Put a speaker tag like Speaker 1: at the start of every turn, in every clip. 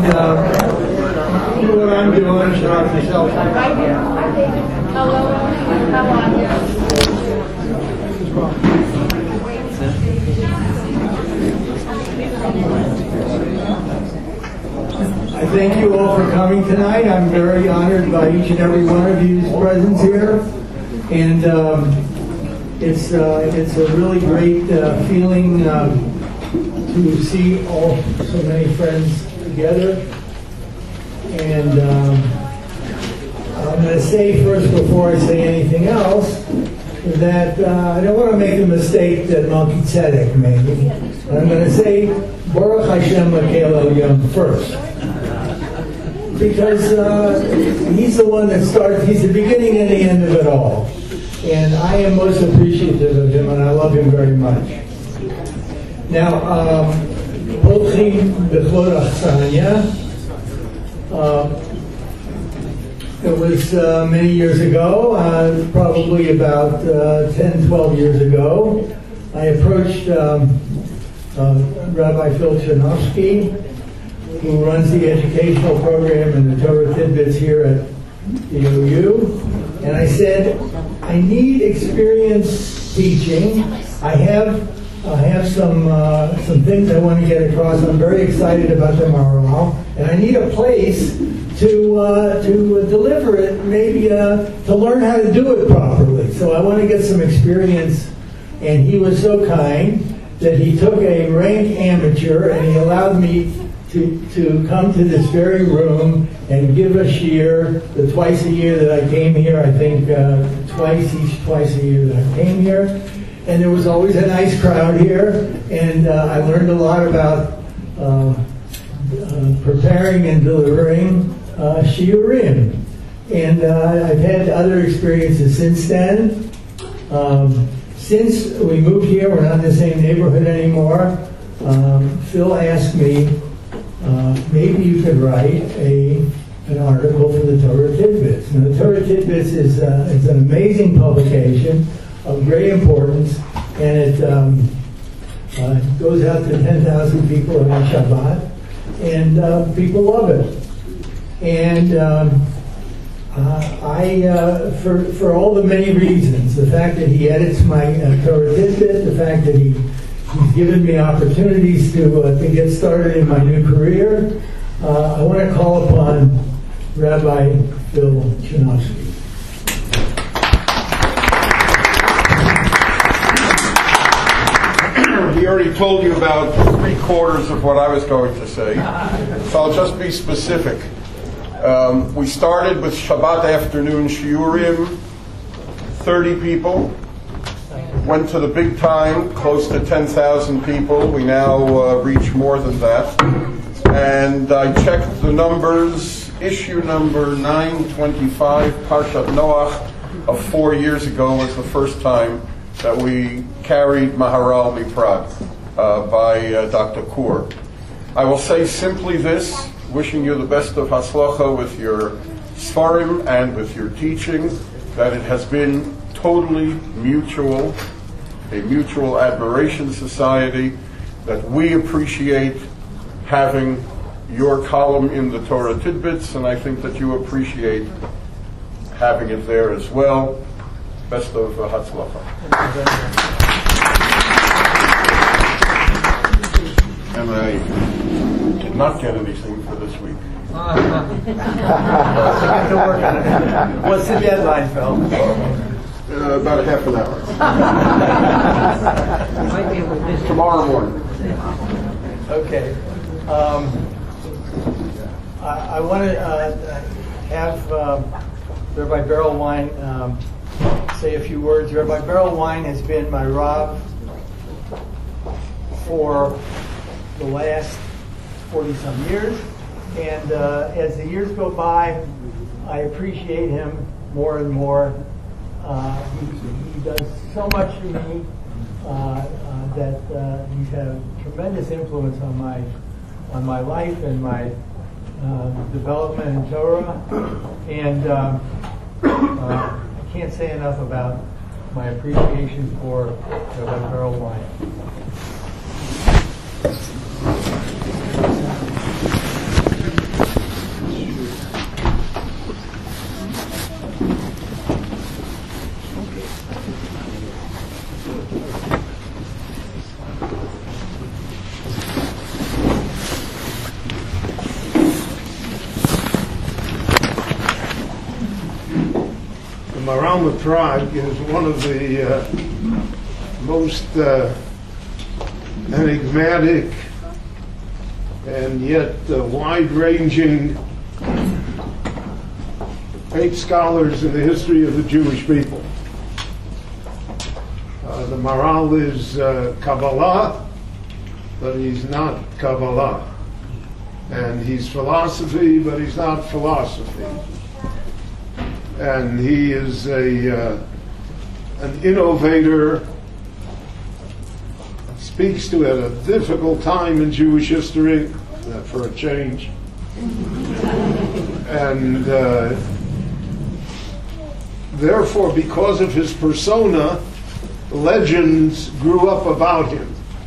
Speaker 1: and do what I'm doing. Shut off your cell phone.
Speaker 2: Hello, how are you?
Speaker 1: I thank you all for coming tonight. I'm very honored by each and every one of you's presence here, and it's a really great feeling to see so many friends together. And I'm going to say first, before I say anything else, that I don't want to make the mistake that Malki Tzedek made. I'm going to say Baruch Hashem Lakel Elyon first, because he's the one that starts. He's the beginning and the end of it all, and I am most appreciative of him, and I love him very much. Now, Potchim B'Chol Achsanya. It was many years ago, probably about 10, 12 years ago. I approached Rabbi Phil Chernovsky, who runs the educational program in the Torah Tidbits here at the OU, and I said, I need experience teaching. I have some things I want to get across. I'm very excited about the Maharal, and I need a place to deliver it, maybe to learn how to do it properly. So I want to get some experience, and he was so kind that he took a rank amateur and he allowed me to come to this very room and give a shiur the twice a year that I came here. I think twice a year that I came here. And there was always a nice crowd here, and I learned a lot about preparing and delivering shiurim. And I've had other experiences since then. Since we moved here, we're not in the same neighborhood anymore. Phil asked me, maybe you could write an article for the Torah Tidbits. Now, the Torah Tidbits is an amazing publication of great importance, and it goes out to 10,000 people on Shabbat, and people love it. And for all the many reasons, the fact that he edits my Torah Tidbit, the fact that he's given me opportunities to get started in my new career, I want to call upon Rabbi Phil Chernovsky.
Speaker 3: He already told you about 3/4 of what I was going to say, so I'll just be specific. We started with Shabbat afternoon shiurim, 30 people. Went to the big time, close to 10,000 people. We now reach more than that. And I checked the numbers. Issue number 925, Parshat Noach, of 4 years ago was the first time that we carried Maharal Miprad by Dr. Kur. I will say simply this, wishing you the best of Hatzlacha with your Sfarim and with your teaching, that it has been totally mutual, a mutual admiration society, that we appreciate having your column in the Torah Tidbits, and I think that you appreciate having it there as well. Best of Hatzlacha. And I did not get anything for this week.
Speaker 1: What's the deadline, Phil?
Speaker 3: About a half an hour. Tomorrow morning.
Speaker 1: Okay. I want to have Rabbi Beryl Wine say a few words. Rabbi Beryl Wine has been my Rav for the last 40-some years, and as the years go by, I appreciate him more and more. He does so much for me that he's had a tremendous influence on my life and my development in Torah, and I can't say enough about my appreciation for Rabbi Beryl Wine.
Speaker 4: Maharal of Prague is one of the most enigmatic and yet wide-ranging great scholars in the history of the Jewish people. The Maharal is Kabbalah, but he's not Kabbalah. And he's philosophy, but he's not philosophy. And he is an innovator, speaks to at a difficult time in Jewish history, for a change. And therefore, because of his persona, legends grew up about him.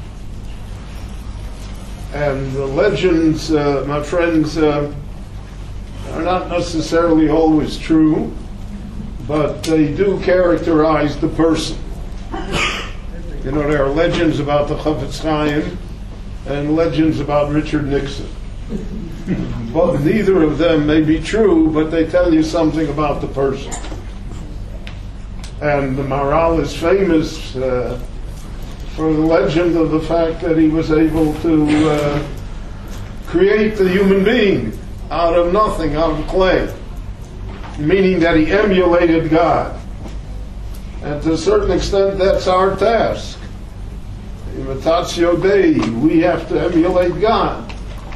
Speaker 4: And the legends, my friends, are not necessarily always true, but they do characterize the person. You know, there are legends about the Chafetz Chaim and legends about Richard Nixon. But neither of them may be true, but they tell you something about the person. And the Maharal is famous for the legend of the fact that he was able to create the human being out of nothing, out of clay, meaning that he emulated God. And to a certain extent, that's our task. Imitatio Dei, we have to emulate God.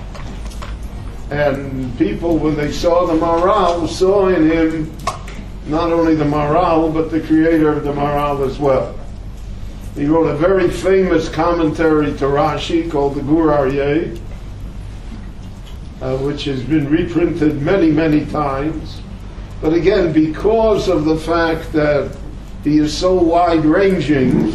Speaker 4: And people, when they saw the Maharal, saw in him not only the Maharal, but the creator of the Maharal as well. He wrote a very famous commentary to Rashi called the Gur Aryeh, which has been reprinted many, many times. But again, because of the fact that he is so wide-ranging,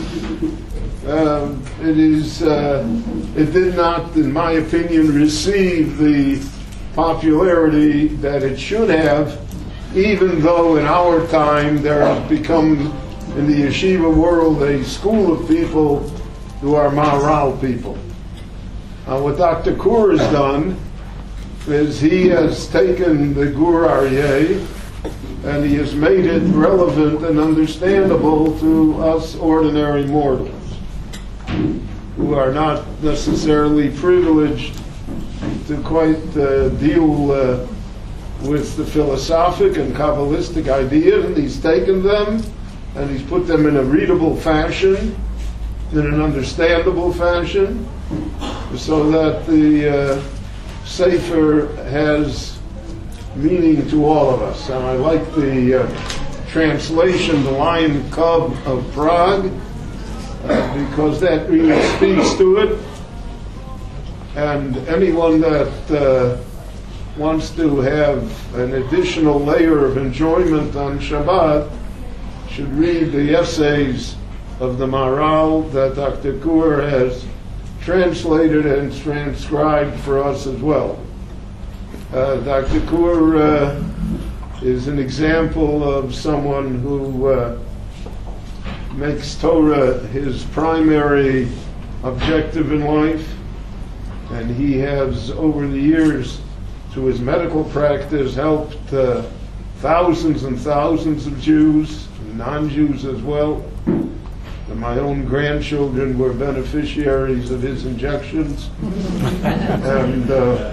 Speaker 4: it did not, in my opinion, receive the popularity that it should have, even though in our time there has become, in the yeshiva world, a school of people who are Maharal people. What Dr. Kur has done is he has taken the Gur Aryeh and he has made it relevant and understandable to us ordinary mortals who are not necessarily privileged to quite deal with the philosophic and Kabbalistic ideas. And he's taken them and he's put them in a readable fashion, in an understandable fashion, so that the Sefer has meaning to all of us. And I like the translation, The Lion Cub of Prague, because that really speaks to it. And anyone that wants to have an additional layer of enjoyment on Shabbat should read the essays of the Maharal that Dr. Kur has translated and transcribed for us as well. Dr. Kur is an example of someone who makes Torah his primary objective in life, and he has, over the years, through his medical practice, helped thousands and thousands of Jews, non-Jews as well. And my own grandchildren were beneficiaries of his injections. And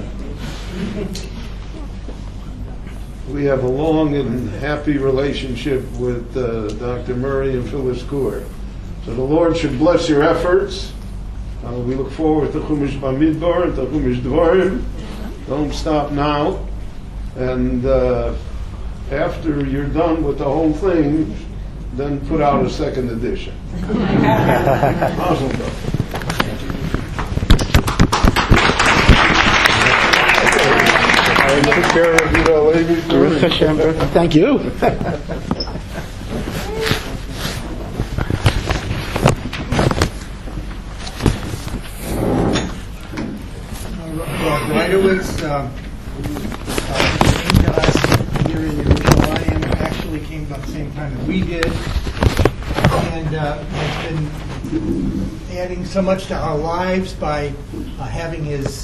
Speaker 4: we have a long and happy relationship with Dr. Murray and Phyllis Kur. So the Lord should bless your efforts. We look forward to Chumash Bamidbar and to Chumash Dvarim. Don't stop now. And after you're done with the whole thing, then put out a second edition. Mazel tov.
Speaker 5: Thank you.
Speaker 6: Leitowitz came to us here in Yerushalayim, actually came about the same time that we did, and has been adding so much to our lives by having his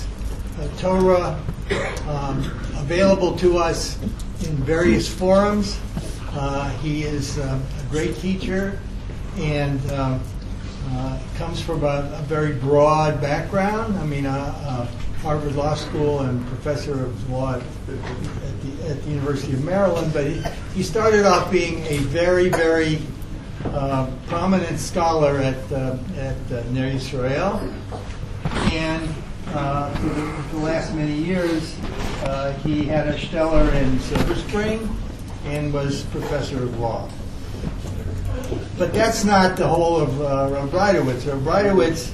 Speaker 6: Torah available to us in various forums. He is a great teacher and comes from a very broad background. I mean, Harvard Law School and professor of law at the University of Maryland. But he started off being a very, very prominent scholar at Ner Yisrael, and for the last many years he had a shtetl in Silver Spring and was professor of law. But that's not the whole of Rav Breitowitz. Rav Breitowitz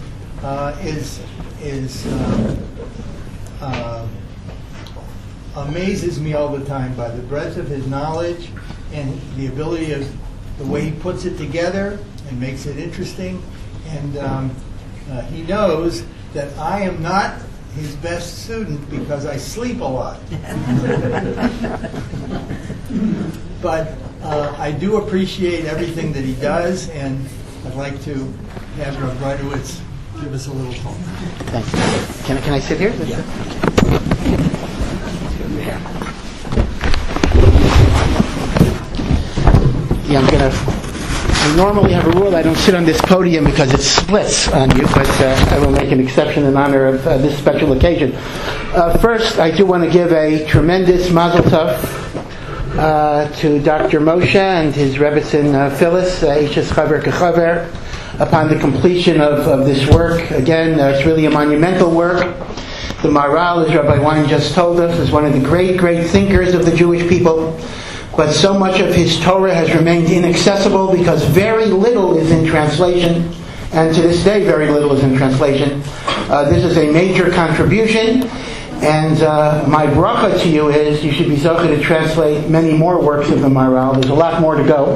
Speaker 6: amazes me all the time by the breadth of his knowledge and the ability of the way he puts it together and makes it interesting. And he knows that I am not his best student because I sleep a lot. But I do appreciate everything that he does, and I'd like to have Rav Breitowitz give us a little talk.
Speaker 5: Thanks. Can I sit here? Yeah. I normally have a rule I don't sit on this podium because it splits on you, but I will make an exception in honor of this special occasion. First, I do want to give a tremendous mazel tov to Dr. Moshe and his Rebbetzin Phyllis, Ishes Chaver Kechaver, upon the completion of this work. Again, it's really a monumental work. The Maharal, as Rabbi Wein just told us, is one of the great, great thinkers of the Jewish people. But so much of his Torah has remained inaccessible because very little is in translation. And to this day, very little is in translation. This is a major contribution. And my bracha to you is you should be zocheh to translate many more works of the Maharal. There's a lot more to go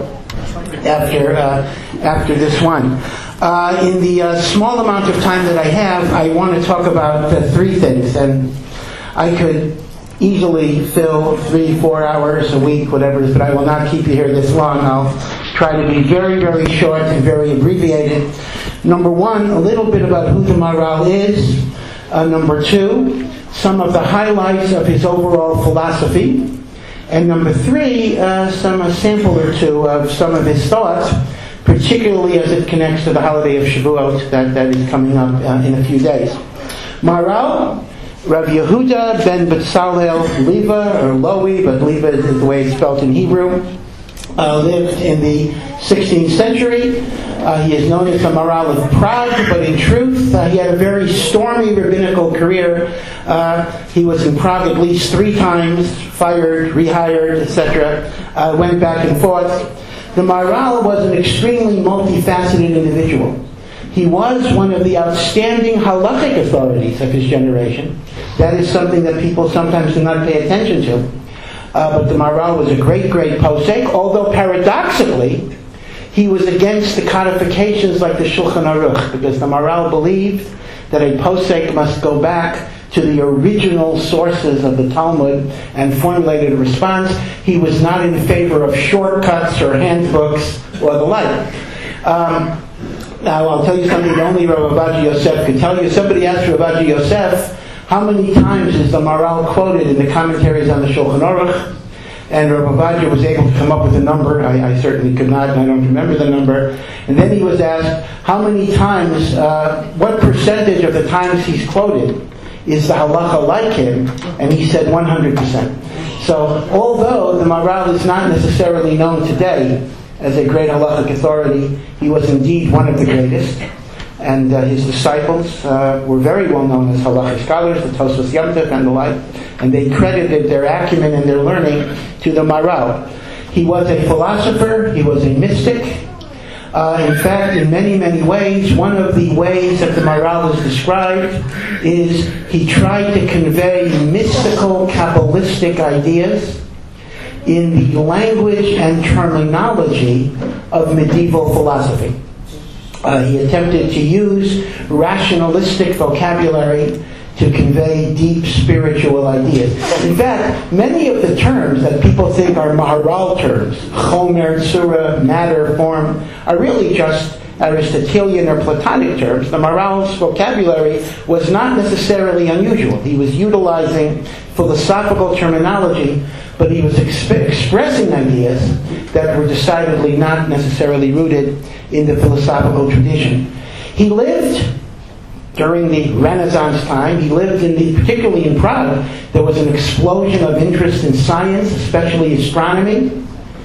Speaker 5: after this one. In the small amount of time that I have, I want to talk about three things. And I could easily fill 3-4 hours a week, whatever it is, but I will not keep you here this long. I'll try to be very, very short and very abbreviated. Number one, a little bit about who the Maharal is. Number two, some of the highlights of his overall philosophy. And number three, a sample or two of some of his thoughts, particularly as it connects to the holiday of Shavuot that is coming up in a few days. Maharal, Rav Yehuda ben Betzalel Leva, or Lowy, but Leva is the way it's spelled in Hebrew, lived in the 16th century. He is known as the Maharal of Prague, but in truth, he had a very stormy rabbinical career. He was in Prague at least 3 times, fired, rehired, etc., went back and forth. The Maharal was an extremely multifaceted individual. He was one of the outstanding halachic authorities of his generation. That is something that people sometimes do not pay attention to. But the Maharal was a great, great posek, although paradoxically, he was against the codifications like the Shulchan Aruch, because the Maharal believed that a posek must go back to the original sources of the Talmud and formulated a response. He was not in favor of shortcuts or handbooks or the like. Now, I'll tell you something that only Rav Ovadia Yosef could tell you. Somebody asked Rav Ovadia Yosef, how many times is the Maharal quoted in the commentaries on the Shulchan Aruch? And Rav Ovadia was able to come up with a number. I certainly could not, and I don't remember the number. And then he was asked, how many times, what percentage of the times he's quoted is the halacha like him? And he said 100%. So, although the Maharal is not necessarily known today as a great halachic authority, he was indeed one of the greatest. And his disciples were very well known as halachic scholars, the Tosfos Yom Tov and the like, and they credited their acumen and their learning to the Maharal. He was a philosopher, he was a mystic. In fact, in many, many ways, one of the ways that the Maharal is described is he tried to convey mystical, Kabbalistic ideas in the language and terminology of medieval philosophy. He attempted to use rationalistic vocabulary to convey deep spiritual ideas. In fact, many of the terms that people think are Maharal terms, chomer, surah, matter, form, are really just Aristotelian or Platonic terms, the Maharal's vocabulary was not necessarily unusual. He was utilizing philosophical terminology, but he was expressing ideas that were decidedly not necessarily rooted in the philosophical tradition. He lived during the Renaissance time. He lived particularly in Prague. There was an explosion of interest in science, especially astronomy,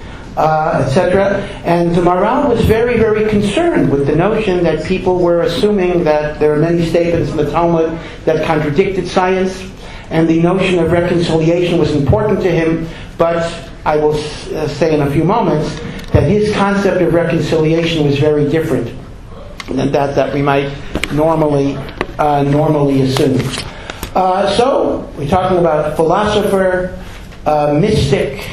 Speaker 5: etc. And the Maharal was very, very concerned with the notion that people were assuming that there are many statements in the Talmud that contradicted science, and the notion of reconciliation was important to him, but I will say in a few moments that his concept of reconciliation was very different than that we might normally assume. So, we're talking about philosopher, mystic,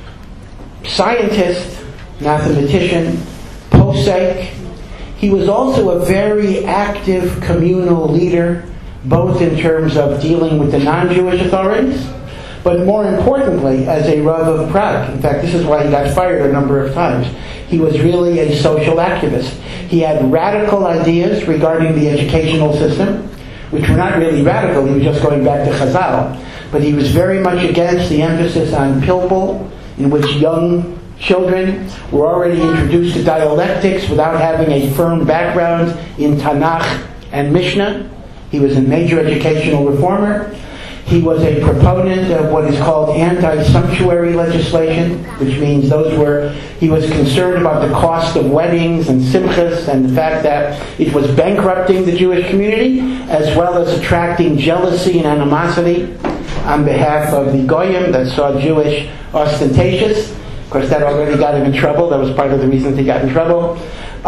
Speaker 5: scientist, mathematician, posek. He was also a very active communal leader, both in terms of dealing with the non-Jewish authorities, but more importantly, as a Rav of Prague. In fact, this is why he got fired a number of times. He was really a social activist. He had radical ideas regarding the educational system, which were not really radical. He was just going back to Chazal. But he was very much against the emphasis on pilpul, in which young children were already introduced to dialectics without having a firm background in Tanakh and Mishnah. He was a major educational reformer. He was a proponent of what is called anti-sumptuary legislation, which means he was concerned about the cost of weddings and simchas and the fact that it was bankrupting the Jewish community, as well as attracting jealousy and animosity on behalf of the Goyim that saw Jewish ostentatious. Of course, that already got him in trouble. That was part of the reason he got in trouble.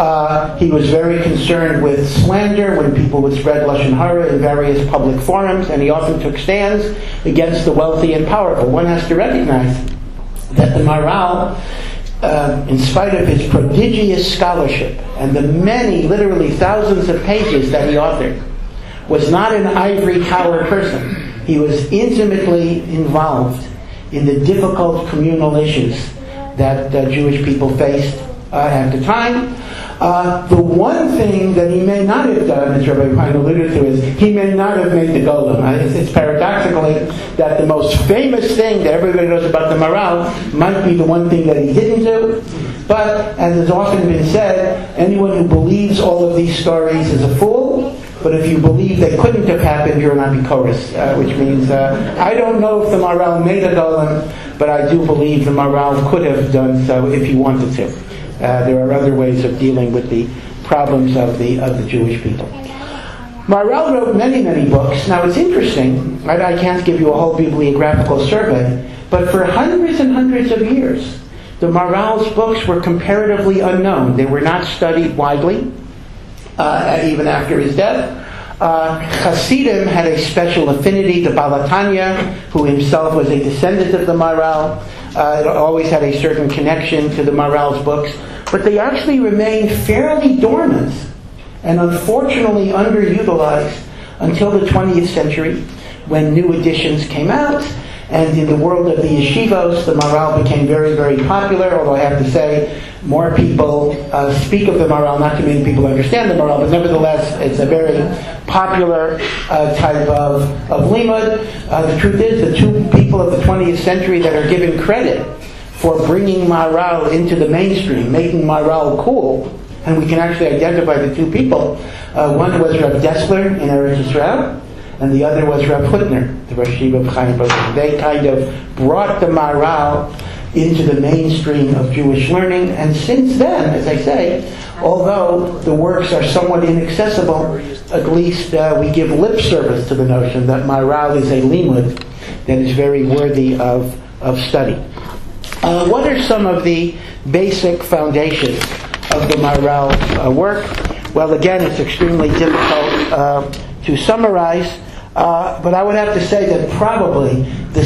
Speaker 5: He was very concerned with slander when people would spread Lashon Hara in various public forums, and he often took stands against the wealthy and powerful. One has to recognize that the Maharal, in spite of his prodigious scholarship and the many, literally thousands of pages that he authored, was not an ivory tower person. He was intimately involved in the difficult communal issues that Jewish people faced at the time. The one thing that he may not have done, as Rabbi Pine alluded to, is he may not have made the golem. It's paradoxically that the most famous thing that everybody knows about the Maharal might be the one thing that he didn't do. But, as has often been said, anyone who believes all of these stories is a fool. But if you believe they couldn't have happened, you're an apikoros, which means I don't know if the Maharal made a golem, but I do believe the Maharal could have done so if he wanted to. There are other ways of dealing with the problems of the Jewish people. Maharal wrote many, many books. Now it's interesting, I can't give you a whole bibliographical survey, but for hundreds and hundreds of years, the Maharal's books were comparatively unknown. They were not studied widely, even after his death. Hasidim had a special affinity to Balatanya, who himself was a descendant of the Maharal. It always had a certain connection to the Maharal's books, but they actually remained fairly dormant and unfortunately underutilized until the 20th century, when new editions came out, and in the world of the yeshivos, the Maharal became very, very popular, although I have to say, more people speak of the Maharal, not too many people understand the Maharal, but nevertheless, it's a very popular type of limud. The truth is, the two people of the 20th century that are given credit for bringing Maharal into the mainstream, making Maharal cool, and we can actually identify the two people. One was Rav Dessler in Eretz Yisrael, and the other was Rav Hutner, the Rosh Yeshiva of Chaim Berger. They kind of brought the Maharal into the mainstream of Jewish learning, and since then, as I say, although the works are somewhat inaccessible, at least we give lip service to the notion that Maharal is a limud that is very worthy of study. What are some of the basic foundations of the Maharal work? Well, again, it's extremely difficult to summarize, but I would have to say that probably the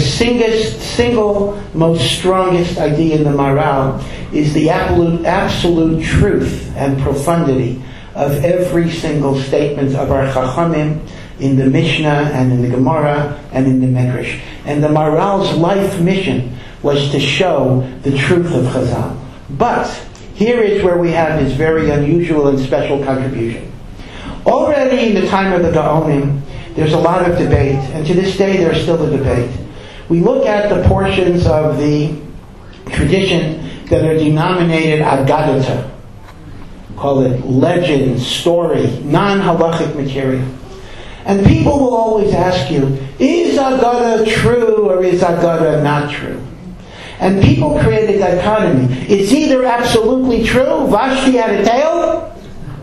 Speaker 5: single most strongest idea in the Maharal is the absolute truth and profundity of every single statement of our Chachamim in the Mishnah and in the Gemara and in the Medrash. And the Maharal's life mission was to show the truth of Chazal. But Here is where we have his very unusual and special contribution. Already in the time of the Gaonim, there's a lot of debate, and to this day there's still a debate. We look at the portions of the tradition that are denominated Agadata, call it legend, story, non-halachic material. And people will always ask you, is Agada true or is Agada not true? And people create a dichotomy. It's either absolutely true, Vashti had a tail,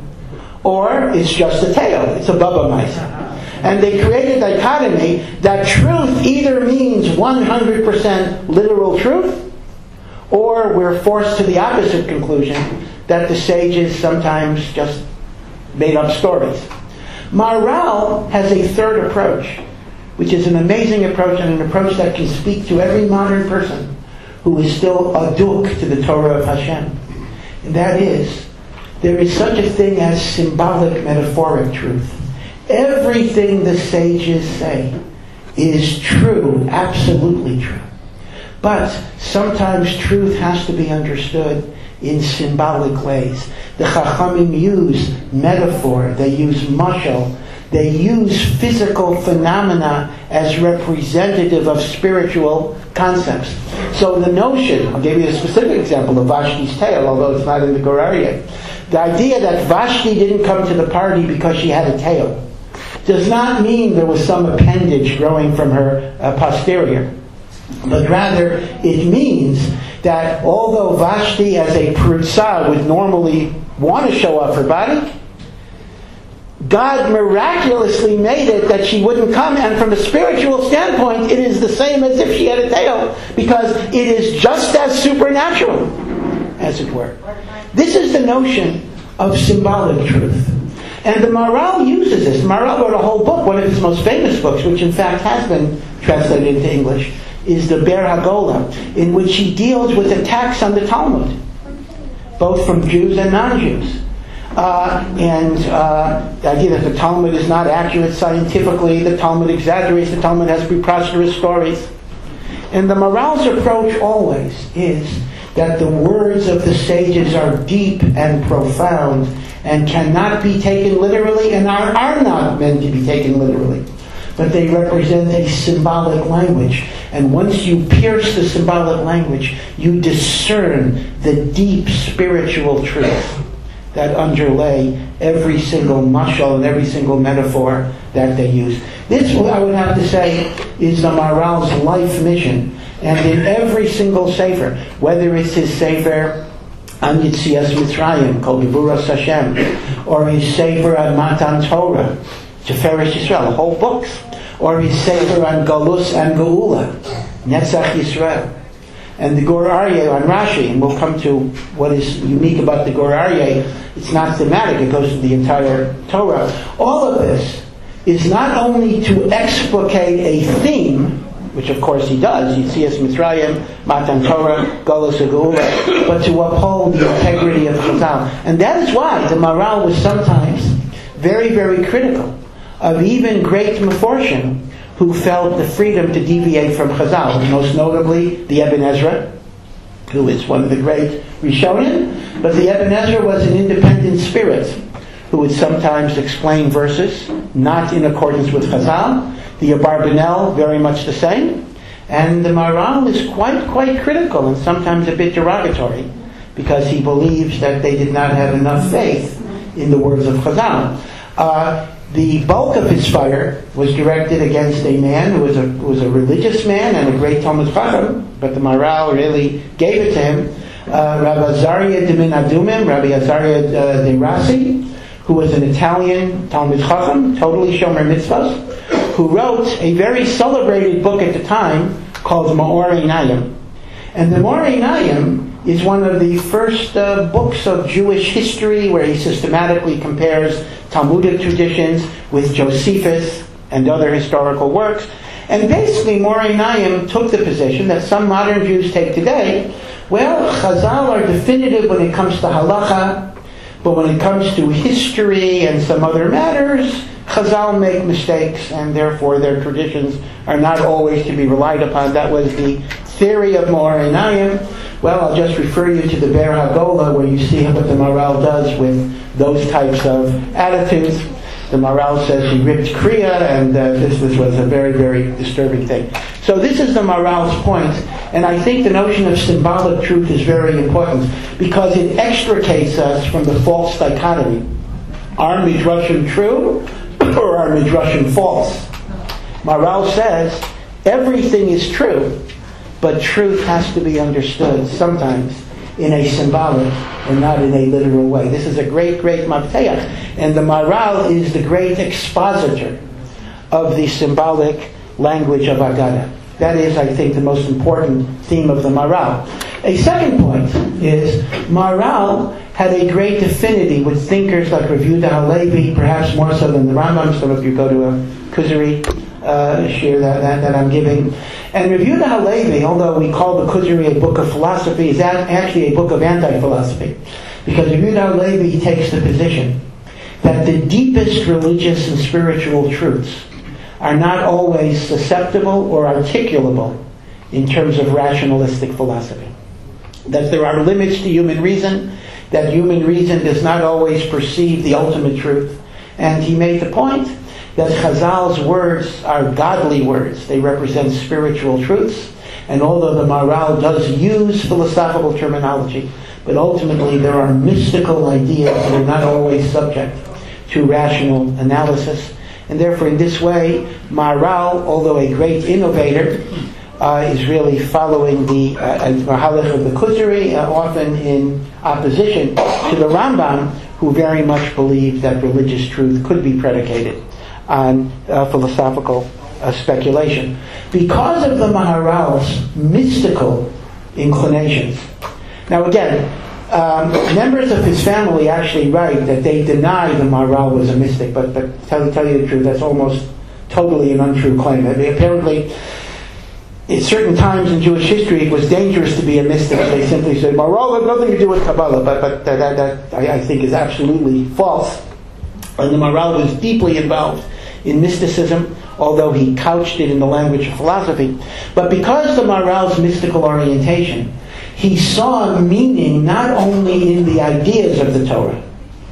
Speaker 5: or it's just a tale. It's a Baba Maisa. And they create a dichotomy that truth either means 100% literal truth, or we're forced to the opposite conclusion, that the sages sometimes just made up stories. Maharal has a third approach, which is an amazing approach, and an approach that can speak to every modern person who is still aduk to the Torah of Hashem. And that is, there is such a thing as symbolic metaphoric truth. Everything the sages say is true, absolutely true. But sometimes truth has to be understood in symbolic ways. The Chachamim use metaphor, they use mashal, they use physical phenomena as representative of spiritual concepts. So the notion, I'll give you a specific example of Vashti's tale, although it's not in the Gur Aryeh. The idea that Vashti didn't come to the party because she had a tail does not mean there was some appendage growing from her posterior. But rather, it means that although Vashti as a Prutza would normally want to show off her body, God miraculously made it that she wouldn't come, and from a spiritual standpoint, it is the same as if she had a tail, because it is just as supernatural, as it were. This is the notion of symbolic truth. And the Maharal uses this. Maharal wrote a whole book, one of his most famous books, which in fact has been translated into English, is the Ber HaGola, in which he deals with attacks on the Talmud, both from Jews and non-Jews. The idea that the Talmud is not accurate scientifically, the Talmud exaggerates, the Talmud has preposterous stories. And the Maharal's approach always is that the words of the sages are deep and profound and cannot be taken literally and are not meant to be taken literally. But they represent a symbolic language. And once you pierce the symbolic language, you discern the deep spiritual truth that underlay every single mashal and every single metaphor that they use. This, I would have to say, is the Maharal's life mission. And in every single sefer, whether it's his sefer on Yetzias Mitzrayim, called Gevuras Hashem, or his sefer on Matan Torah, Tiferes Yisrael, whole books, or his sefer on Galus and Geula, Netzach Yisrael, and the Gur Aryeh on Rashi, and we'll come to what is unique about the Gur Aryeh. It's not thematic, it goes to the entire Torah. All of this is not only to explicate a theme, which of course he does, Yetzias Mitzrayim, Matan Torah, Galus and Geula, but to uphold the integrity of Chazal. And that is why the Maharal was sometimes very, very critical of even great Meforshim who felt the freedom to deviate from Chazal, most notably the Ibn Ezra, who is one of the great Rishonim, but the Ibn Ezra was an independent spirit who would sometimes explain verses not in accordance with Chazal. The Abarbanel, very much the same. And the Maharal is quite critical and sometimes a bit derogatory because he believes that they did not have enough faith in the words of Chazal. The bulk of his fire was directed against a man who was a religious man and a great Talmud Chacham, but the Maharal really gave it to him. Rabbi Azaria de Min Adumim, Rabbi Azaria de Rasi, who was an Italian Talmud Chacham, totally Shomer Mitzvahs, who wrote a very celebrated book at the time called Me'or Einayim. And the Me'or Einayim is one of the first books of Jewish history where he systematically compares Talmudic traditions with Josephus and other historical works. And basically, Me'or Einayim took the position that some modern Jews take today. Well, Chazal are definitive when it comes to halacha, but when it comes to history and some other matters, Chazal make mistakes, and therefore their traditions are not always to be relied upon. That was the theory of Moharanayim, well, I'll just refer you to the Ber HaGola, where you see what the Maharal does with those types of attitudes. The Maharal says he ripped Kriya, and this was a very, very disturbing thing. So this is the Maharal's point, and I think the notion of symbolic truth is very important because it extricates us from the false dichotomy. Are Midrashim true or are Midrashim false? Maharal says everything is true, but truth has to be understood sometimes in a symbolic and not in a literal way. This is a great, great mafteach, and the Maharal is the great expositor of the symbolic language of Agada. That is, I think, the most important theme of the Maharal. A second point is Maharal had a great affinity with thinkers like Rav Yehuda Halevi, perhaps more so than the Rambam. So if you go to a Kuzari share that I'm giving. And Rav Yehuda Halevi, although we call the Kuzari a book of philosophy, is actually a book of anti-philosophy. Because Rav Yehuda Halevi takes the position that the deepest religious and spiritual truths are not always susceptible or articulable in terms of rationalistic philosophy. That there are limits to human reason, that human reason does not always perceive the ultimate truth. And he made the point that Chazal's words are godly words. They represent spiritual truths. And although the Maharal does use philosophical terminology, but ultimately there are mystical ideas that are not always subject to rational analysis. And therefore, in this way, Maharal, although a great innovator, is really following the Mahalach of the Kuzari, often in opposition to the Rambam, who very much believed that religious truth could be predicated on philosophical speculation. Because of the Maharal's mystical inclinations. Now again, members of his family actually write that they deny the Maharal was a mystic, but tell you the truth, that's almost totally an untrue claim. Apparently, at certain times in Jewish history, it was dangerous to be a mystic. They simply said, Maharal had nothing to do with Kabbalah, but that I think is absolutely false. And the Maharal was deeply involved in mysticism, although he couched it in the language of philosophy. But because the Maharal's mystical orientation, he saw meaning not only in the ideas of the Torah,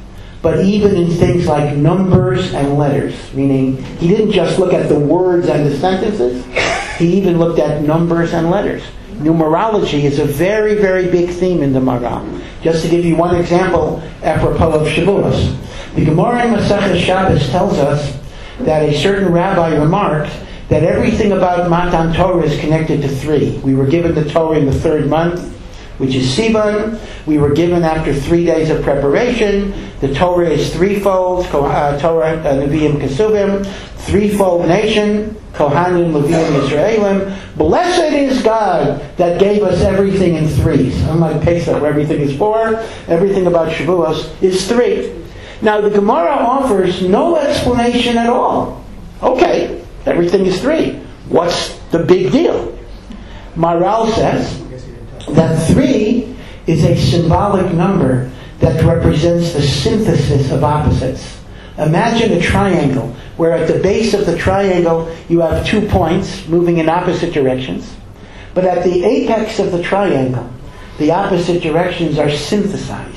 Speaker 5: but even in things like numbers and letters. Meaning, he didn't just look at the words and the sentences, he even looked at numbers and letters. Numerology is a very, very big theme in the Maharal. Just to give you one example, apropos of Shavuos. The Gemara in Masechet Shabbos tells us that a certain rabbi remarked that everything about Matan Torah is connected to 3. We were given the Torah in the 3rd month, which is Sivan. We were given after 3 days of preparation. The Torah is threefold, Torah, Nevi'im, Kesuvim, threefold nation, Kohanim, Leviim, Yisraelim. Blessed is God that gave us everything in 3s. Unlike Pesach, where everything is 4, everything about Shavuos is 3. Now the Gemara offers no explanation at all. Okay, everything is 3. What's the big deal? Maharal says that 3 is a symbolic number that represents the synthesis of opposites. Imagine a triangle where at the base of the triangle you have 2 points moving in opposite directions, but at the apex of the triangle the opposite directions are synthesized.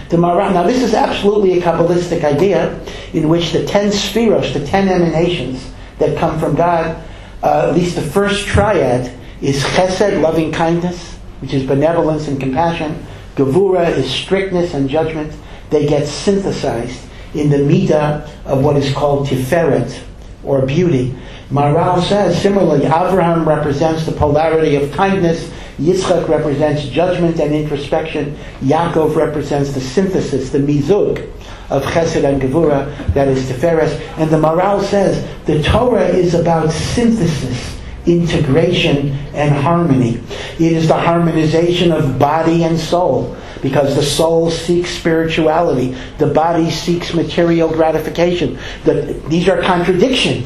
Speaker 5: Now this is absolutely a Kabbalistic idea in which the 10 spheros, the 10 emanations that come from God, at least the first triad is chesed, loving kindness, which is benevolence and compassion. Gevura is strictness and judgment. They get synthesized in the midah of what is called tiferet, or beauty. Maharal says, similarly, Avraham represents the polarity of kindness, Yitzchak represents judgment and introspection, Yaakov represents the synthesis, the mizug of chesed and gevura, that is tiferet. And the Maharal says, the Torah is about synthesis, integration, and harmony. It is the harmonization of body and soul, because the soul seeks spirituality, the body seeks material gratification. These are contradictions.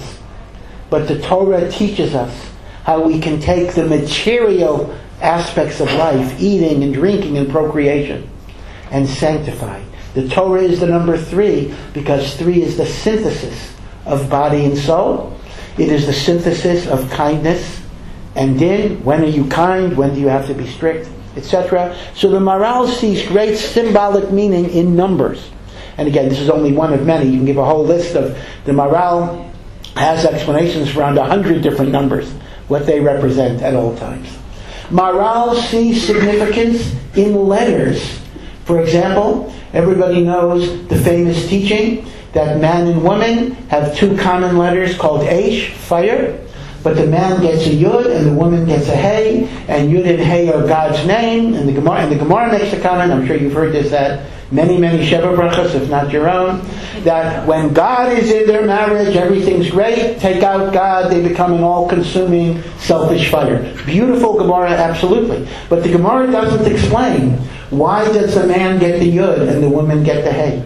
Speaker 5: But the Torah teaches us how we can take the material aspects of life, eating and drinking and procreation, and sanctify. The Torah is the number 3 because 3 is the synthesis of body and soul. It is the synthesis of kindness and din. When are you kind? When do you have to be strict? Etc. So the Maharal sees great symbolic meaning in numbers. And again, this is only one of many. You can give a whole list of... The Maharal has explanations for around 100 different numbers, what they represent at all times. Maharal sees significance in letters. For example, everybody knows the famous teaching that man and woman have two common letters called Aish, fire, but the man gets a Yud and the woman gets a Hey, and Yud and Hey are God's name, and the Gemara makes a comment, I'm sure you've heard this, that many Sheva brachas, if not your own, that when God is in their marriage, everything's great. Take out God, they become an all-consuming, selfish fire. Beautiful Gemara, absolutely. But the Gemara doesn't explain why does the man get the Yud and the woman get the Hey.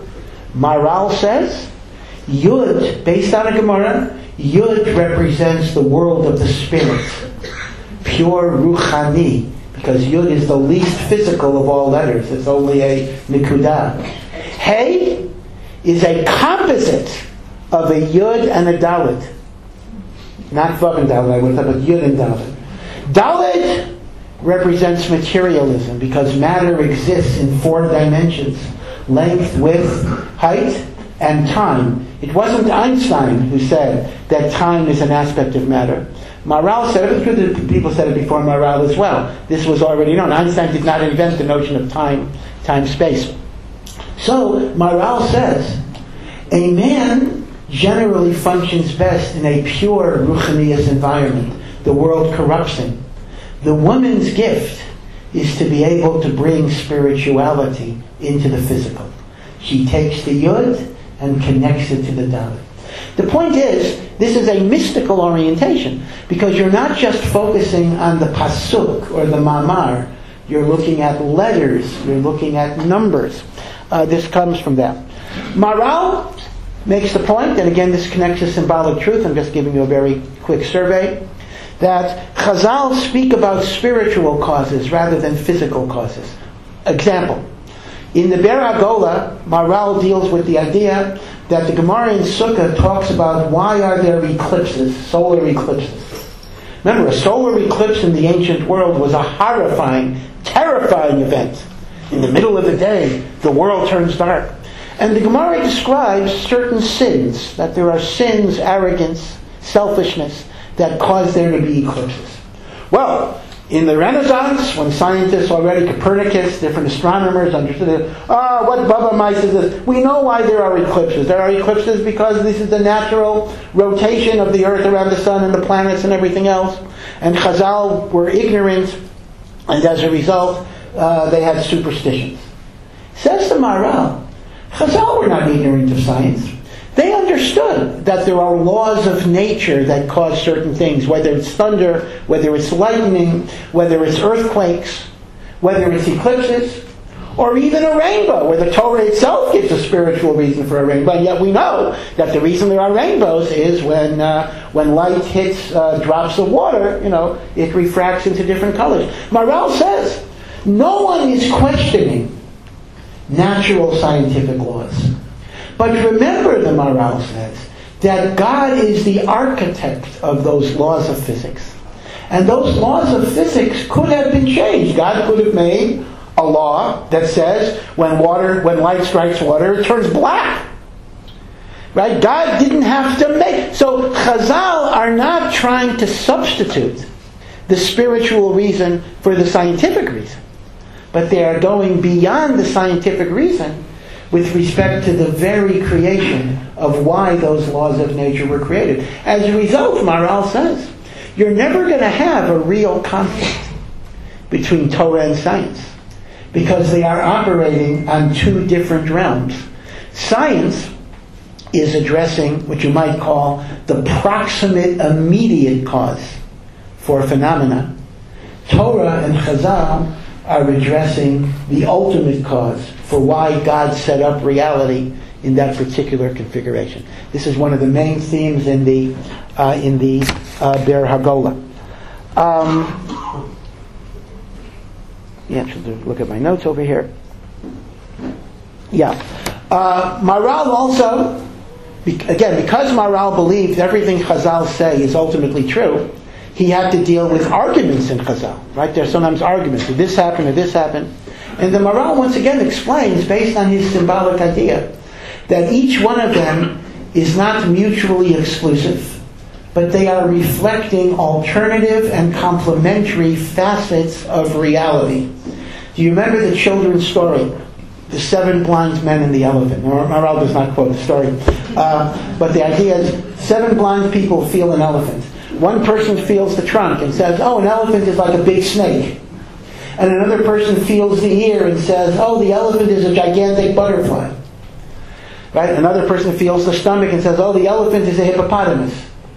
Speaker 5: Maharal says, Yud, based on a Gemara, Yud represents the world of the spirit, pure Ruchani, because Yud is the least physical of all letters. It's only a Nikudah. Hey is a composite of a Yud and a Dalet. Not Vav and Dalet, I would have thought, but Yud and Dalet. Dalet represents materialism, because matter exists in 4 dimensions: length, width, height, and time. It wasn't Einstein who said that time is an aspect of matter. Maharal said it, because people said it before Maharal as well. This was already known. Einstein did not invent the notion of time-space. So, Maharal says, a man generally functions best in a pure Ruchanias environment. The world corrupts him. The woman's gift is to be able to bring spirituality into the physical. She takes the Yud and connects it to the Dalet. The point is, this is a mystical orientation, because you're not just focusing on the pasuk or the mamar. You're looking at letters. You're looking at numbers. This comes from that. Maharal makes the point, and again, this connects to symbolic truth. I'm just giving you a very quick survey, that Chazal speak about spiritual causes rather than physical causes. Example. In the Ber Agola, Maharal deals with the idea that the Gemara in Sukkah talks about why are there eclipses, solar eclipses. Remember, a solar eclipse in the ancient world was a horrifying, terrifying event. In the middle of the day, the world turns dark. And the Gemara describes certain sins, that there are sins, arrogance, selfishness, that cause there to be eclipses. Well, in the Renaissance, when scientists already, Copernicus, different astronomers understood it, what Baba Mice is this? We know why there are eclipses. There are eclipses because this is the natural rotation of the Earth around the Sun and the planets and everything else. And Chazal were ignorant, and as a result, they had superstitions. Says the Maharal, Chazal were not ignorant of science. They understood that there are laws of nature that cause certain things, whether it's thunder, whether it's lightning, whether it's earthquakes, whether it's eclipses, or even a rainbow, where the Torah itself gives a spiritual reason for a rainbow. And yet we know that the reason there are rainbows is when light hits drops of water, it refracts into different colors. Maharal says, no one is questioning natural scientific laws. But remember, the Maharal says, that God is the architect of those laws of physics. And those laws of physics could have been changed. God could have made a law that says when light strikes water, it turns black. Right? God didn't have to make... So Chazal are not trying to substitute the spiritual reason for the scientific reason. But they are going beyond the scientific reason with respect to the very creation of why those laws of nature were created. As a result, Maharal says, you're never going to have a real conflict between Torah and science, because they are operating on two different realms. Science is addressing what you might call the proximate, immediate cause for phenomena. Torah and Chazal are addressing the ultimate cause for why God set up reality in that particular configuration. This is one of the main themes in the Ber Hagola. Look at my notes over here. Maharal also, again, because Maharal believed everything Chazal say is ultimately true, he had to deal with arguments in Chazal. Right? There's sometimes arguments. Did this happen or this happen? And the Maharal once again explains, based on his symbolic idea, that each one of them is not mutually exclusive, but they are reflecting alternative and complementary facets of reality. Do you remember the children's story, the 7 blind men and the elephant? Maharal does not quote the story, but the idea is 7 blind people feel an elephant. One person feels the trunk and says, oh, an elephant is like a big snake. And another person feels the ear and says, oh, the elephant is a gigantic butterfly. Right? Another person feels the stomach and says, oh, the elephant is a hippopotamus.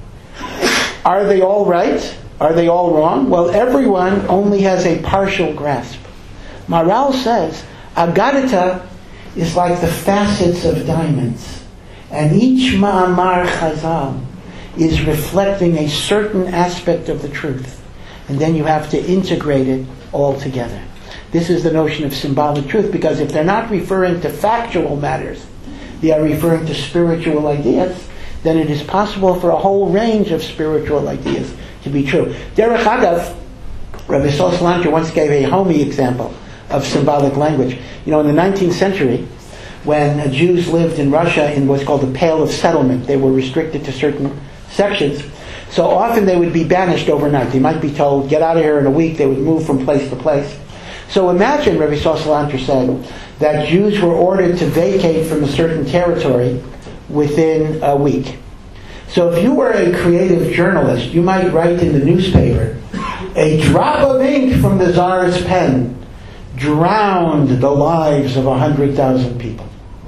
Speaker 5: Are they all right? Are they all wrong? Well, everyone only has a partial grasp. Maharal says, Agadita is like the facets of diamonds. And each Ma'amar Chazal is reflecting a certain aspect of the truth. And then you have to integrate it all together. This is the notion of symbolic truth, because if they're not referring to factual matters, they are referring to spiritual ideas, then it is possible for a whole range of spiritual ideas to be true. Derech Agav, Rabbi Sol Salanter once gave a homey example of symbolic language. You know, in the 19th century, when Jews lived in Russia in what's called the Pale of Settlement, they were restricted to certain sections. So often they would be banished overnight. They might be told, get out of here in a week. They would move from place to place. So imagine, Rabbi Sol Salanter said, that Jews were ordered to vacate from a certain territory within a week. So if you were a creative journalist, you might write in the newspaper, a drop of ink from the Tsar's pen drowned the lives of 100,000 people.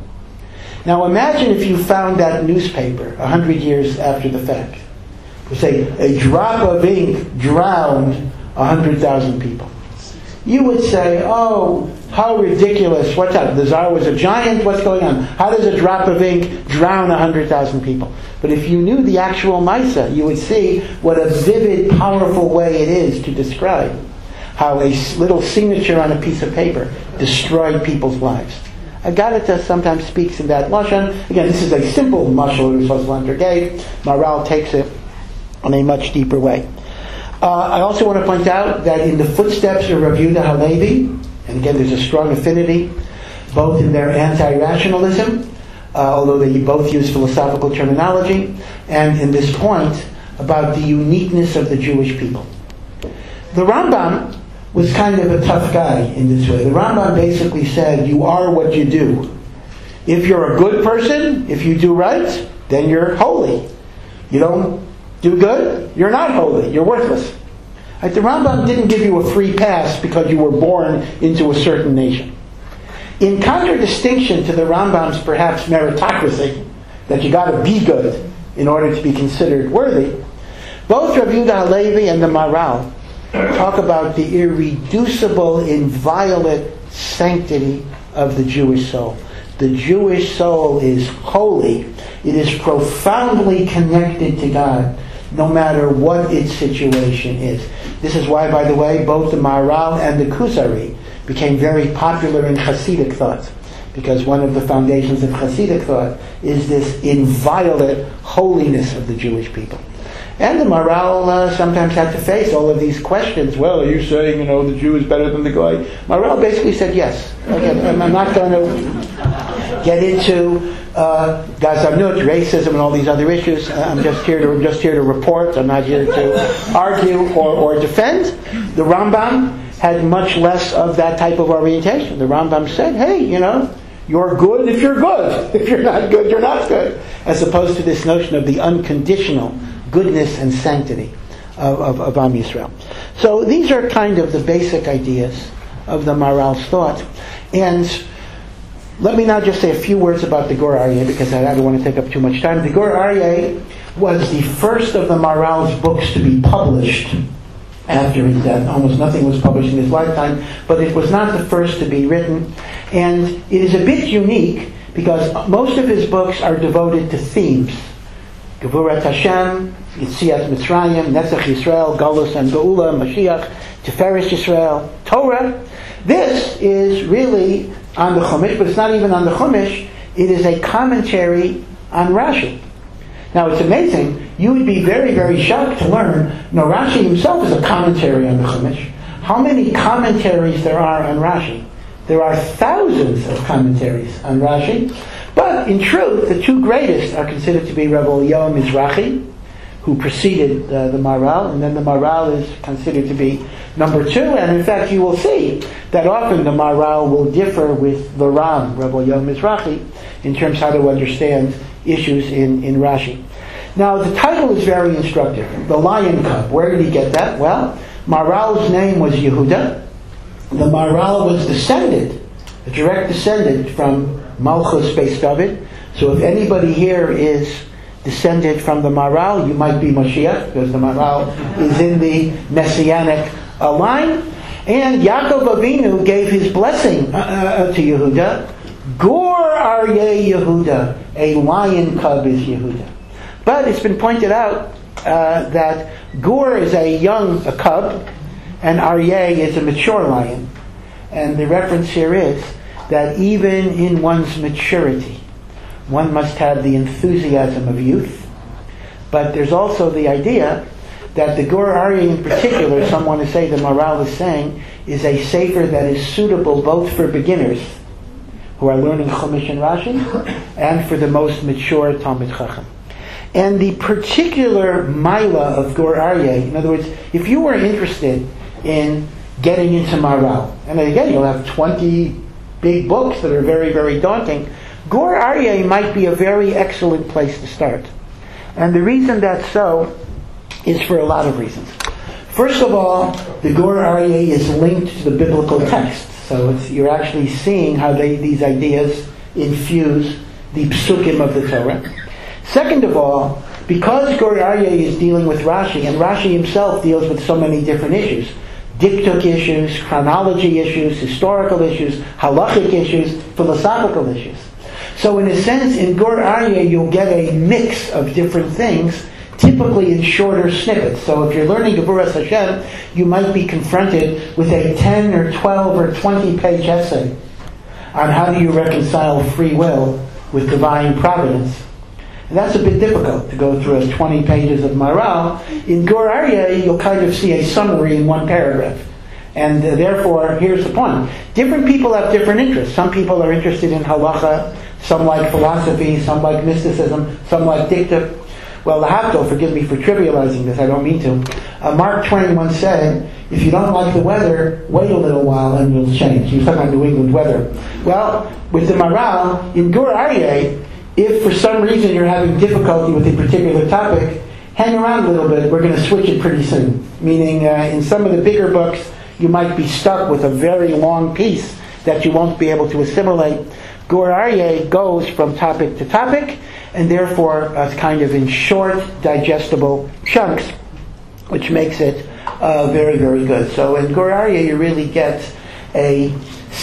Speaker 5: Now imagine if you found that newspaper 100 years after the fact. Say, a drop of ink drowned 100,000 people. You would say, oh, how ridiculous. What's that? The Tsar was a giant? What's going on? How does a drop of ink drown 100,000 people? But if you knew the actual Maisa, you would see what a vivid, powerful way it is to describe how a little signature on a piece of paper destroyed people's lives. Agadita sometimes speaks in that lashon. Again, this is a simple mashal Rosh Salanter gave. Maharal takes it in a much deeper way. I also want to point out that in the footsteps of Rav Yehuda Halevi, and again there's a strong affinity both in their anti-rationalism, although they both use philosophical terminology, and in this point about the uniqueness of the Jewish people. The Rambam was kind of a tough guy in this way. The Rambam basically said, you are what you do. If you're a good person, if you do right, then you're holy. You don't do good, you're not holy, you're worthless. Right? The Rambam didn't give you a free pass because you were born into a certain nation. In contradistinction to the Rambam's perhaps meritocracy, that you got to be good in order to be considered worthy, both Rav Yehuda Halevi and the Maharal talk about the irreducible, inviolate sanctity of the Jewish soul. The Jewish soul is holy. It is profoundly connected to God, no matter what its situation is. This is why, by the way, both the Maharal and the Kuzari became very popular in Hasidic thought, because one of the foundations of Hasidic thought is this inviolate holiness of the Jewish people. And the Maharal sometimes had to face all of these questions. Well, are you saying, the Jew is better than the Goy? Maharal basically said yes. Again, I'm not going to get into Gazavnut, racism, and all these other issues. I'm just here to report. I'm not here to argue or defend. The Rambam had much less of that type of orientation. The Rambam said, hey, you're good if you're good. If you're not good, you're not good. As opposed to this notion of the unconditional goodness and sanctity of Am Yisrael. So these are kind of the basic ideas of the Maharal's thought. And let me now just say a few words about the Gur Aryeh, because I don't want to take up too much time. The Gur Aryeh was the first of the Maharal's books to be published after his death. Almost nothing was published in his lifetime, but it was not the first to be written. And it is a bit unique because most of his books are devoted to themes. Gevurat Hashem, Yetziat Mitzrayim, Netzach Yisrael, Galus and Geula, Mashiach, Tiferes Yisrael, Torah. This is really on the Chumash, but it's not even on the Chumash. It is a commentary on Rashi. Now it's amazing. You would be very, very shocked to learn, Rashi himself is a commentary on the Chumash. How many commentaries there are on Rashi? There are thousands of commentaries on Rashi. But in truth, the two greatest are considered to be Rabbi Eliyahu Mizrahi, who preceded the Maharal, and then the Maharal is considered to be number two. And in fact, you will see that often the Maharal will differ with the Ram, Rabbi Eliyahu Mizrahi, in terms of how to understand issues in Rashi. Now, the title is very instructive. The Lion Cub. Where did he get that? Well, Maharal's name was Yehuda. The Maharal was a direct descendant from Malchus Beis David. So if anybody here is descended from the Maharal, you might be Mashiach, because the Maharal is in the Messianic line. And Yaakov Avinu gave his blessing to Yehuda. Gur Aryeh Yehuda, a lion cub is Yehuda. But it's been pointed out that Gur is a cub, and Aryeh is a mature lion. And the reference here is that even in one's maturity, one must have the enthusiasm of youth. But there's also the idea that the Gur Aryeh in particular, some want to say the Maharal is saying, is a sefer that is suitable both for beginners who are learning Chumash and Rashi, and for the most mature Talmid Chacham. And the particular Maila of Gur Aryeh, in other words, if you were interested in getting into Maharal, and again you'll have 20 big books that are very, very daunting, Gur Aryeh might be a very excellent place to start. And the reason that's so is for a lot of reasons. First of all, the Gur Aryeh is linked to the biblical text. So you're actually seeing how these ideas infuse the psukim of the Torah. Second of all, because Gur Aryeh is dealing with Rashi, and Rashi himself deals with so many different issues, diktuk issues, chronology issues, historical issues, halachic issues, philosophical issues. So in a sense, in Gur Aryeh, you'll get a mix of different things, typically in shorter snippets. So if you're learning Gevuras Hashem, you might be confronted with a 10 or 12 or 20 page essay on how do you reconcile free will with divine providence. And that's a bit difficult to go through 20 pages of Maharal. In Gur Aryeh, you'll kind of see a summary in one paragraph. And therefore, here's the point. Different people have different interests. Some people are interested in halacha, some like philosophy, some like mysticism, some like diktuk. Well, Lahavdil, forgive me for trivializing this, I don't mean to. Mark Twain once said, if you don't like the weather, wait a little while and it'll change. He was talking about New England weather. Well, with the Maharal, in Gur Aryeh, if for some reason you're having difficulty with a particular topic, hang around a little bit, we're going to switch it pretty soon. Meaning, in some of the bigger books, you might be stuck with a very long piece that you won't be able to assimilate. Gur Aryeh goes from topic to topic, and therefore kind of in short, digestible chunks, which makes it very, very good. So in Gur Aryeh, you really get a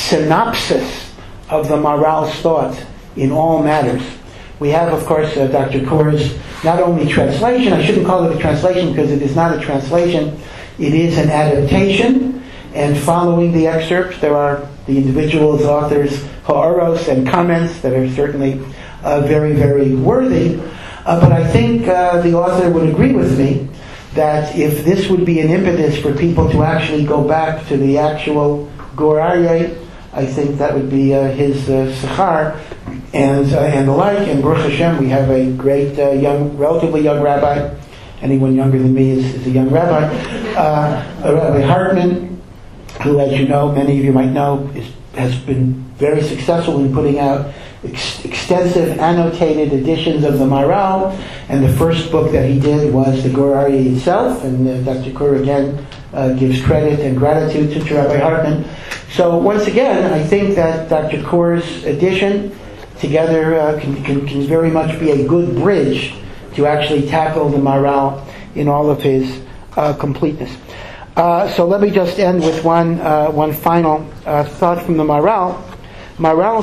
Speaker 5: synopsis of the Maharal's thought in all matters. We have, of course, Dr. Kor's not only translation, I shouldn't call it a translation because it is not a translation, it is an adaptation, and following the excerpts, there are the individual authors' ha'aros and comments that are certainly very, very worthy. But I think the author would agree with me that if this would be an impetus for people to actually go back to the actual Gur Aryeh, I think that would be his sechar and the like. And Baruch Hashem, we have a great relatively young rabbi. Anyone younger than me is a young rabbi. Rabbi Hartman, who, as you know, many of you might know, has been very successful in putting out extensive annotated editions of the Maharal, and the first book that he did was the Gur Aryeh itself, and Dr. Kur again gives credit and gratitude to Rabbi Hartman. So once again, I think that Dr. Kur's edition together can very much be a good bridge to actually tackle the Maharal in all of his completeness. So let me just end with one final thought from the Maharal. Maharal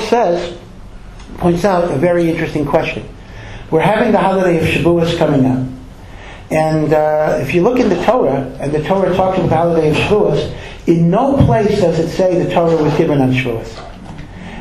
Speaker 5: points out a very interesting question. We're having the holiday of Shavuos coming up. And if you look in the Torah, and the Torah talks about the holiday of Shavuos, in no place does it say the Torah was given on Shavuos.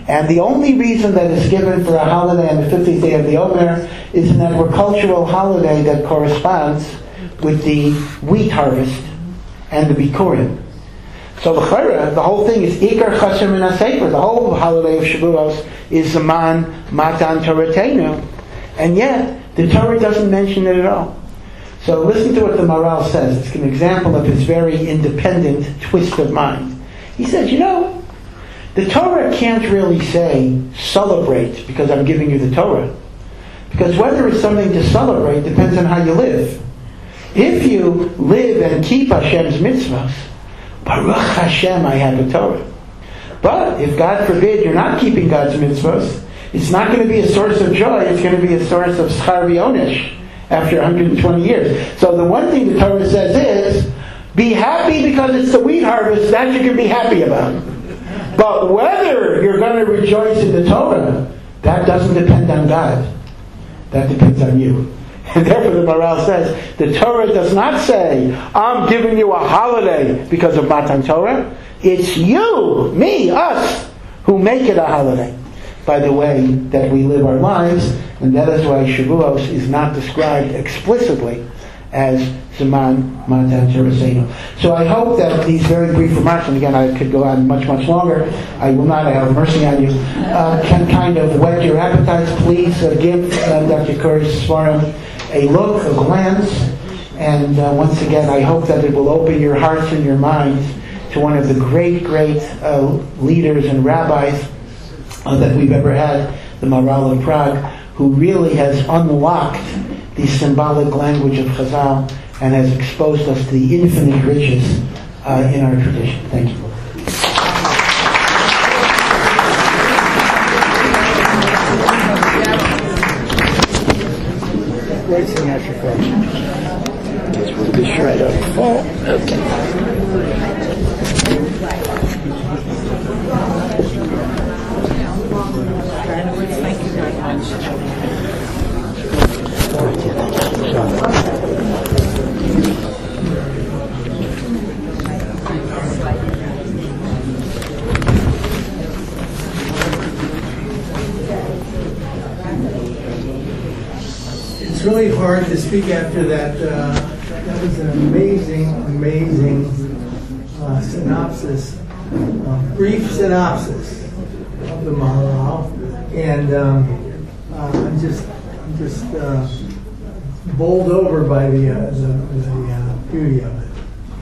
Speaker 5: And the only reason that it's given for a holiday on the 50th day of the Omer is an agricultural holiday that corresponds with the wheat harvest and the Bikurim. So the whole thing is Ikar Chashem Min HaSefer. The whole holiday of Shavuos is Zaman Matan Toratenu. And yet, the Torah doesn't mention it at all. So listen to what the Maharal says. It's an example of his very independent twist of mind. He says, the Torah can't really say, celebrate because I'm giving you the Torah. Because whether it's something to celebrate depends on how you live. If you live and keep Hashem's mitzvahs, Baruch Hashem, I have the Torah. But if, God forbid, you're not keeping God's mitzvahs, it's not going to be a source of joy, it's going to be a source of schar v'onesh after 120 years. So the one thing the Torah says is, be happy because it's the wheat harvest, that you can be happy about. But whether you're going to rejoice in the Torah, that doesn't depend on God. That depends on you. And therefore the Maharal says, the Torah does not say, I'm giving you a holiday because of Matan Torah. It's you, me, us, who make it a holiday by the way that we live our lives. And that is why Shavuos is not described explicitly as Zaman Matan Torah. So I hope that these very brief remarks, and again I could go on much, much longer, I will not, I have mercy on you, can kind of whet your appetites. Please give Dr. Curry's Sfarim a look, a glance, and once again I hope that it will open your hearts and your minds to one of the great, great leaders and rabbis that we've ever had, the Maharal of Prague, who really has unlocked the symbolic language of Chazal and has exposed us to the infinite riches in our tradition. Thank you.
Speaker 1: Racing after question. This will be right up. Oh, okay.
Speaker 2: Thank you very much.
Speaker 1: It's really hard to speak after that. That was an amazing synopsis, brief synopsis of the Maharal, and I'm just bowled over by the beauty of it.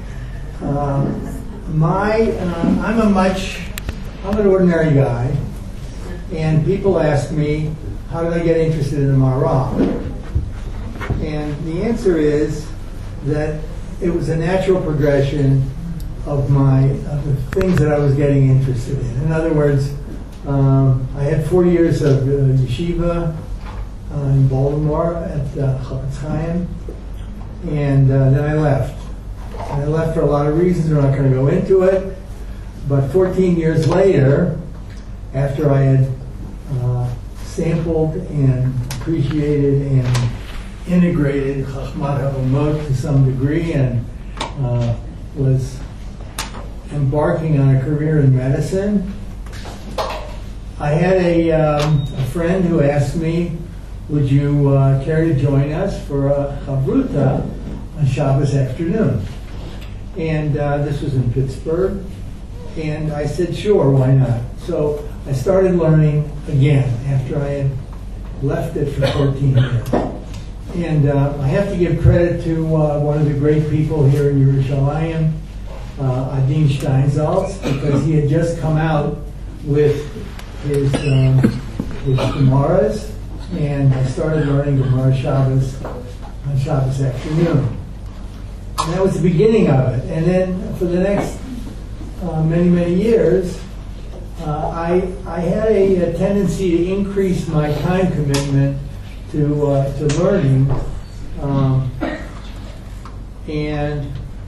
Speaker 1: I'm an ordinary guy, and people ask me, how did I get interested in the Maharal? And the answer is that it was a natural progression of the things that I was getting interested in. In other words, I had 4 years of yeshiva in Baltimore at Chafetz Chaim, and then I left. And I left for a lot of reasons. We're not going to go into it. But 14 years later, after I had sampled and appreciated and integrated Chachmat HaUmot to some degree, and was embarking on a career in medicine, I had a friend who asked me, would you care to join us for a chavruta on Shabbos afternoon? And this was in Pittsburgh, and I said, sure, why not? So I started learning again after I had left it for 14 years. And I have to give credit to one of the great people here in Yerushalayim, Adin Steinsaltz, because he had just come out with his Gemaras, and I started learning Gemara Shabbos on Shabbos afternoon. And that was the beginning of it. And then for the next many years, I had a tendency to increase my time commitment to learning, and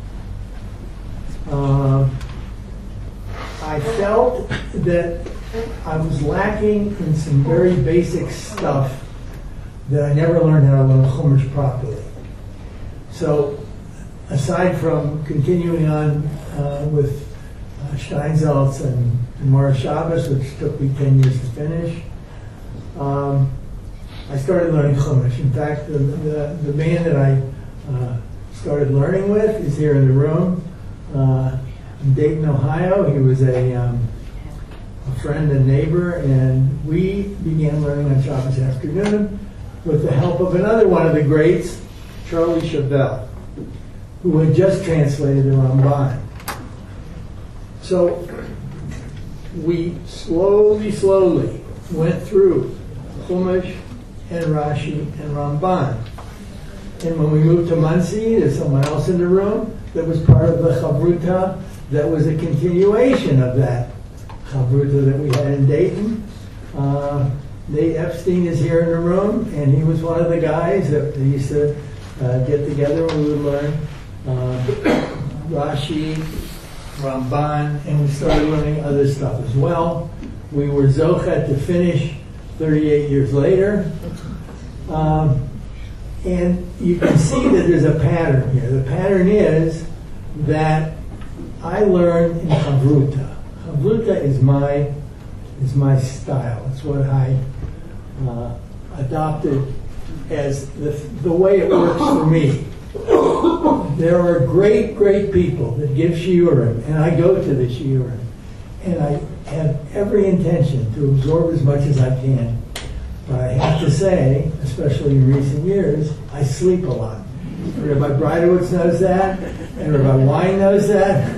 Speaker 1: I felt that I was lacking in some very basic stuff that I never learned how to learn Chumash properly. So, aside from continuing on with Steinsaltz and Morris Shabbos, which took me 10 years to finish. I started learning Chumash. In fact, the man that I started learning with is here in the room. In Dayton, Ohio. He was a friend and neighbor, and we began learning on Shabbos afternoon with the help of another one of the greats, Charlie Chabelle, who had just translated the Ramban. So we slowly went through Chumash and Rashi and Ramban. And when we moved to Monsey, there's someone else in the room that was part of the Chavruta that was a continuation of that Chavruta that we had in Dayton. Nate Epstein is here in the room, and he was one of the guys that used to get together when we would learn Rashi, Ramban, and we started learning other stuff as well. We were Zochet to finish 38 years later. And you can see that there's a pattern here. The pattern is that I learned in Chavruta. Chavruta is my style. It's what I adopted as the way it works for me. There are great people that give shiurim, and I go to the shiurim, and I have every intention to absorb as much as I can. But I have to say, especially in recent years, I sleep a lot. Rabbi Breitowitz knows that, and Rabbi Wein knows that.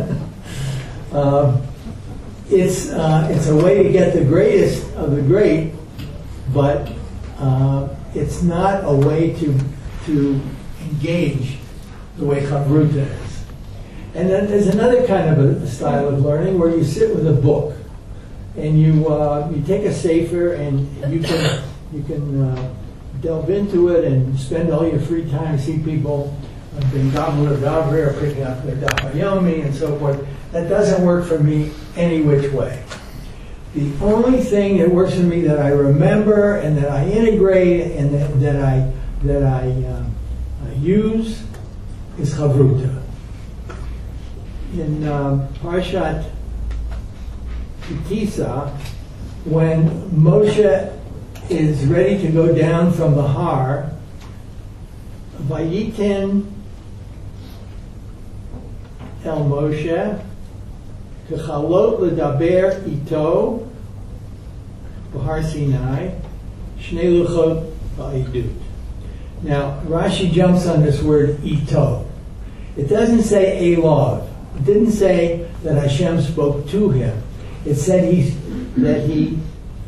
Speaker 1: It's a way to get the greatest of the great, but it's not a way to engage the way Chavruta is. And then there's another kind of a style of learning where you sit with a book and you take a sefer and you can delve into it and spend all your free time. See people being Gavler Gavler, picking up their Daf Yomi and so forth. That doesn't work for me any which way. The only thing that works for me that I remember and that I integrate and that I use is Chavruta. In Parshat Kitisa, when Moshe is ready to go down from the Har, Vayiten El Moshe Kechalot Ledaber Ito B'Har Sinai Shnei Luchot Ba'idut. Now Rashi jumps on this word Ito. It doesn't say Elov. It didn't say that Hashem spoke to him. It said he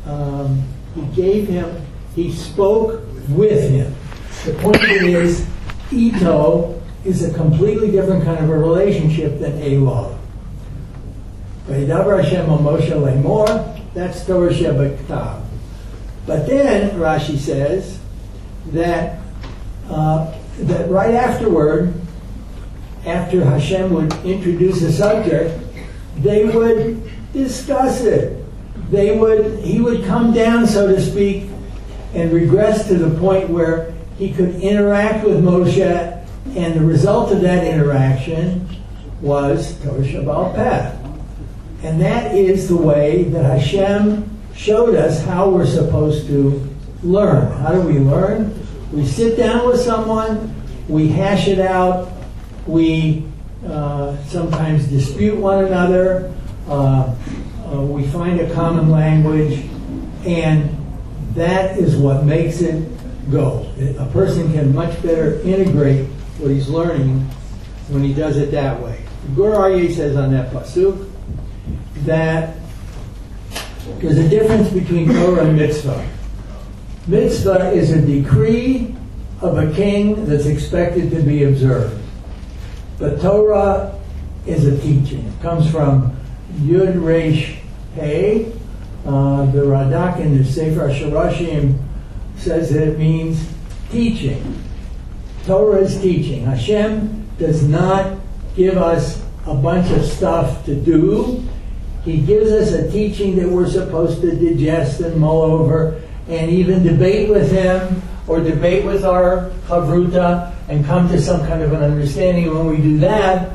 Speaker 1: spoke with him. The point is, Ito is a completely different kind of a relationship than Elov. Vayidaber Hashem al Moshe lemor, that's Torah Shebektav. But then Rashi says that right afterward, after Hashem would introduce a subject, they would discuss it. He would come down, so to speak, and regress to the point where he could interact with Moshe, and the result of that interaction was Torah Shebaal Peh. And that is the way that Hashem showed us how we're supposed to learn. How do we learn? We sit down with someone, we hash it out, we sometimes dispute one another, we find a common language, and that is what makes it go. A person can much better integrate what he's learning when he does it that way. Gur Aryeh says on that pasuk that there's a difference between Torah and mitzvah. Mitzvah is a decree of a king that's expected to be observed. But Torah is a teaching. It comes from Yud Resh Hey. The Radak in the Sefer HaSharashim says that it means teaching. Torah is teaching. Hashem does not give us a bunch of stuff to do. He gives us a teaching that we're supposed to digest and mull over and even debate with him or debate with our Chavruta and come to some kind of an understanding. And when we do that,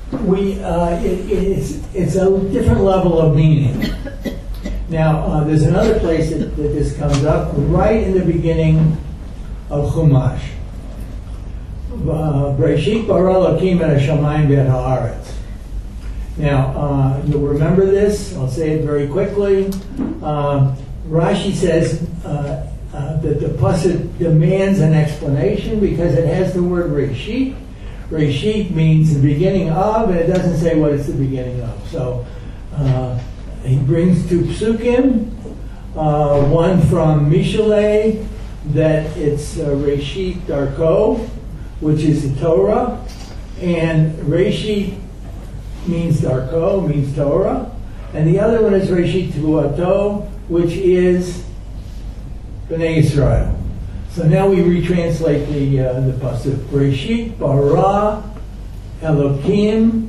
Speaker 1: it's a different level of meaning. Now, there's another place that this comes up, right in the beginning of Chumash. Breshit bara Elokim et hashamayim v'et haaretz. Now, you'll remember this. I'll say it very quickly. Rashi says that the pasuk demands an explanation because it has the word Reshit. Reshit means the beginning of, and it doesn't say what it's the beginning of. So he brings two psukim, one from Mishalei, that it's Reshit Darko, which is the Torah, and Reshit means Darko, means Torah, and the other one is Reshit Tevuato, which is Bnei Israel. So now we retranslate the pasuk. Reshit bara Elokim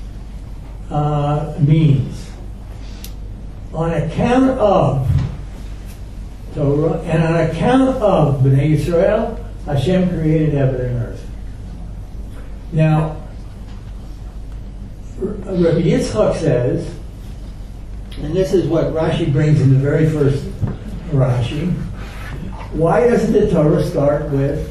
Speaker 1: means on account of Torah and on account of Bnei Israel, Hashem created heaven and earth. Now, Rabbi Yitzchak says, and this is what Rashi brings in the very first Rashi, why doesn't the Torah start with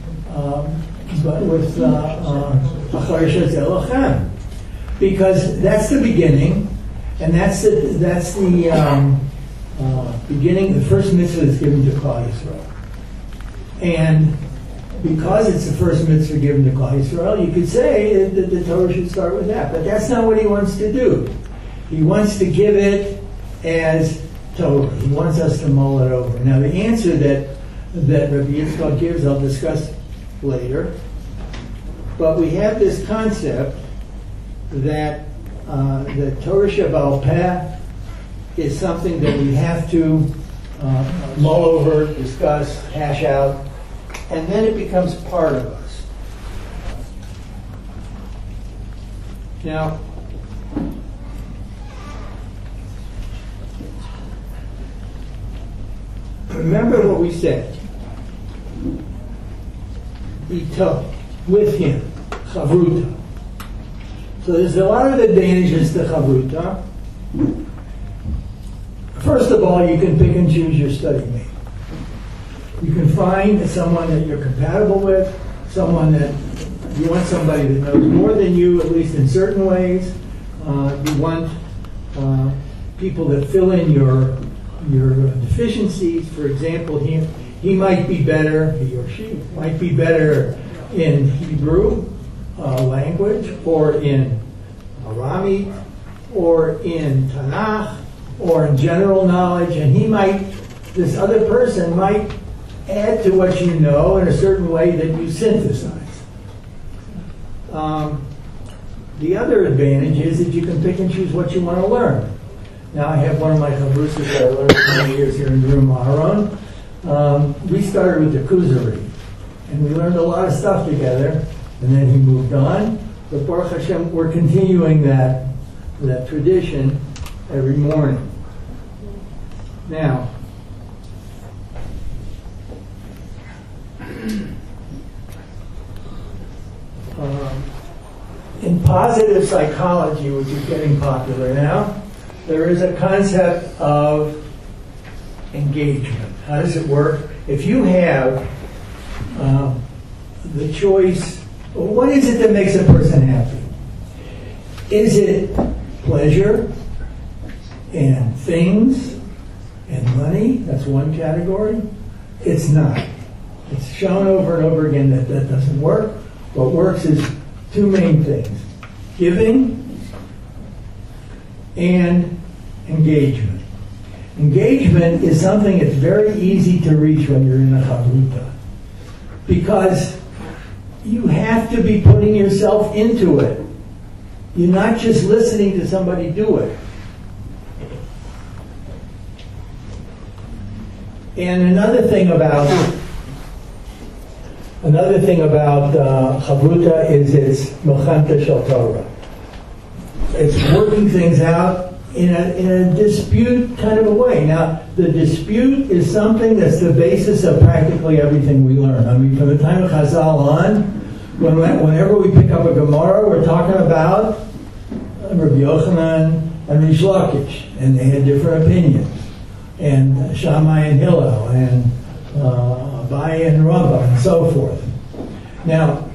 Speaker 1: Acharish Elochem? Because that's the beginning, and that's the beginning, the first mitzvah that's given to Klal Yisrael. And because it's the first mitzvah given to Klal Yisrael, you could say that the Torah should start with that. But that's not what he wants to do. He wants to give it as Torah. He wants us to mull it over. Now, the answer that Rabbi Yitzchak gives, I'll discuss later. But we have this concept that the Torah Shebaal Peh is something that we have to mull over, discuss, hash out, and then it becomes part of us. Now, remember what we said. Ito, with him, chavruta. So there's a lot of advantages to chavruta. First of all, you can pick and choose your study mate. You can find someone that you're compatible with, someone that you want somebody that knows more than you, at least in certain ways. You want people that fill in your deficiencies. For example, he might be better, he or she might be better in Hebrew language, or in Aramaic, or in Tanakh, or in general knowledge, and this other person might add to what you know in a certain way that you synthesize. The other advantage is that you can pick and choose what you want to learn. Now, I have one of my chavrusas that I learned for many years here in the room, Aharon. We started with the Kuzari, and we learned a lot of stuff together, and then he moved on. But Baruch Hashem, we're continuing that tradition every morning. Now, in positive psychology, which is getting popular now, there is a concept of engagement. How does it work? If you have the choice, what is it that makes a person happy? Is it pleasure and things and money? That's one category. It's not. It's shown over and over again that doesn't work. What works is two main things: giving and engagement. Engagement is something that's very easy to reach when you're in a chavruta, because you have to be putting yourself into it. You're not just listening to somebody do it. And another thing about chavruta is it's milchemta shel Torah. It's working things out in a dispute kind of a way. Now, the dispute is something that's the basis of practically everything we learn. I mean, from the time of Chazal on, whenever we pick up a Gemara, we're talking about Rabbi Yochanan and Rish Lakish, and they had different opinions, and Shammai and Hillel, and Abaye and Rabbah, and so forth. Now,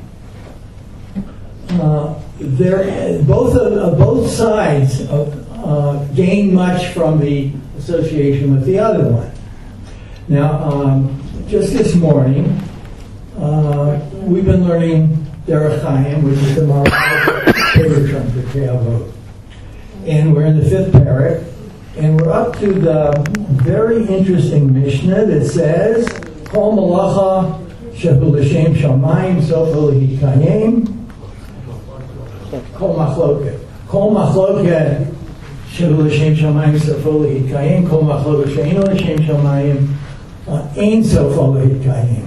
Speaker 1: both sides gain much from the association with the other one. Now, just this morning, we've been learning Derech Chaim, which is the Maharal term for Keavot. And we're in the 5th parak, and we're up to the very interesting Mishnah that says, Kol malacha shehu l'shem shamayim sofa l'hikayim, Kol machloket. Kol machloket shehu l'shem shamayim sofa l'hikayim, Kol machloket she'eno l'shem shamayim ein sofa l'hikayim.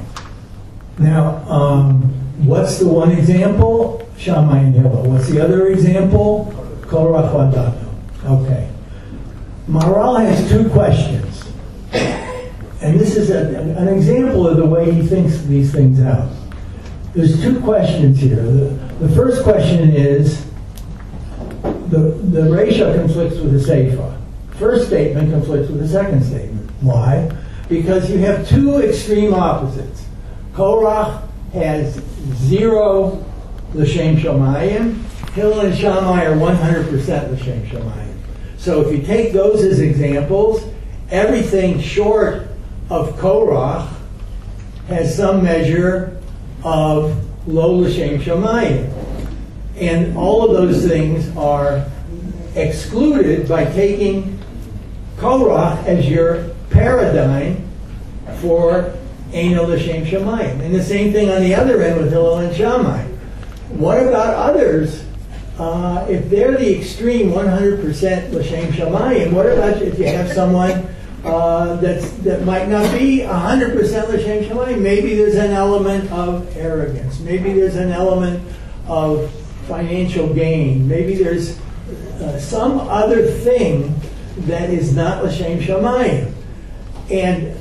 Speaker 1: Now, what's the one example? Shammai and Hillel. What's the other example? Korach Adato. Okay. Maharal has 2 questions. And this is an example of the way he thinks these things out. There's 2 questions here. The first question is, the Reisha conflicts with the Seifa. First statement conflicts with the second statement. Why? Because you have 2 extreme opposites. Korach has 0 L'Shem Shamayim. Hillel and Shammai are 100% L'Shem Shamayim. So if you take those as examples, everything short of Korach has some measure of Lo L'Shem Shamayim. And all of those things are excluded by taking Korach as your paradigm for Eino L'Shem Shamayim. And the same thing on the other end with Hillel and Shammai. What about others? If they're the extreme 100% L'Shem Shamayim, what about if you have someone that might not be 100% L'Shem Shamayim? Maybe there's an element of arrogance. Maybe there's an element of financial gain. Maybe there's some other thing that is not L'Shem Shamayim. And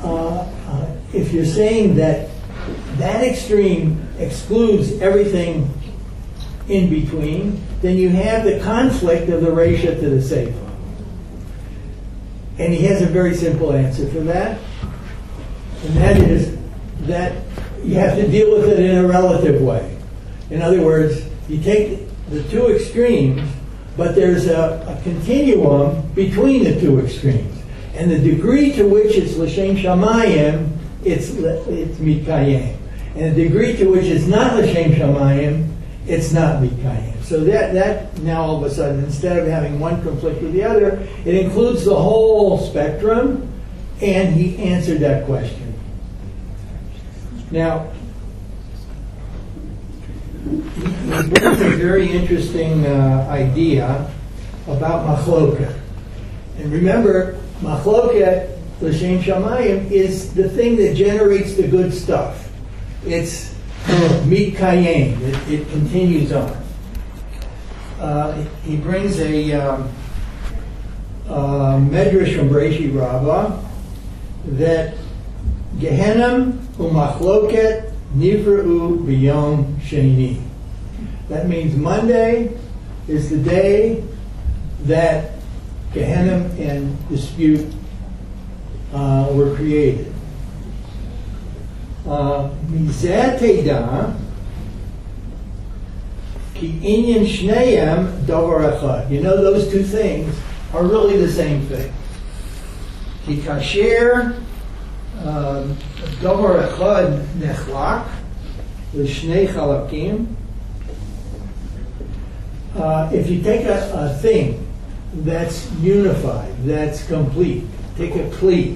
Speaker 1: if you're saying that extreme excludes everything in between, then you have the conflict of the Reisha to the Seifa. And he has a very simple answer for that. And that is that you have to deal with it in a relative way. In other words, you take the 2 extremes, but there's a continuum between the 2 extremes. And the degree to which it's L'Shem Shamayim, it's Mikayim. And the degree to which it's not L'Shem Shamayim, it's not Mikayim. So that now all of a sudden, instead of having one conflict with the other, it includes the whole spectrum, and he answered that question. Now, he brings a very interesting idea about Machloket. And remember, Machloket, L'Shem Shamayim, is the thing that generates the good stuff. It's Mikayim. It continues on. He brings a medrash from Breishi Rabbah that Gehenim u'Machloket nifra'u b'yom sheni. That means Monday is the day that Gehenim and dispute were created. Mizeh teda ki inyan shneim davar echad. You know, those 2 things are really the same thing. Ki kasher davar echad nechlak l'shnei chalakim. If you take a thing that's unified, that's complete, take a kli,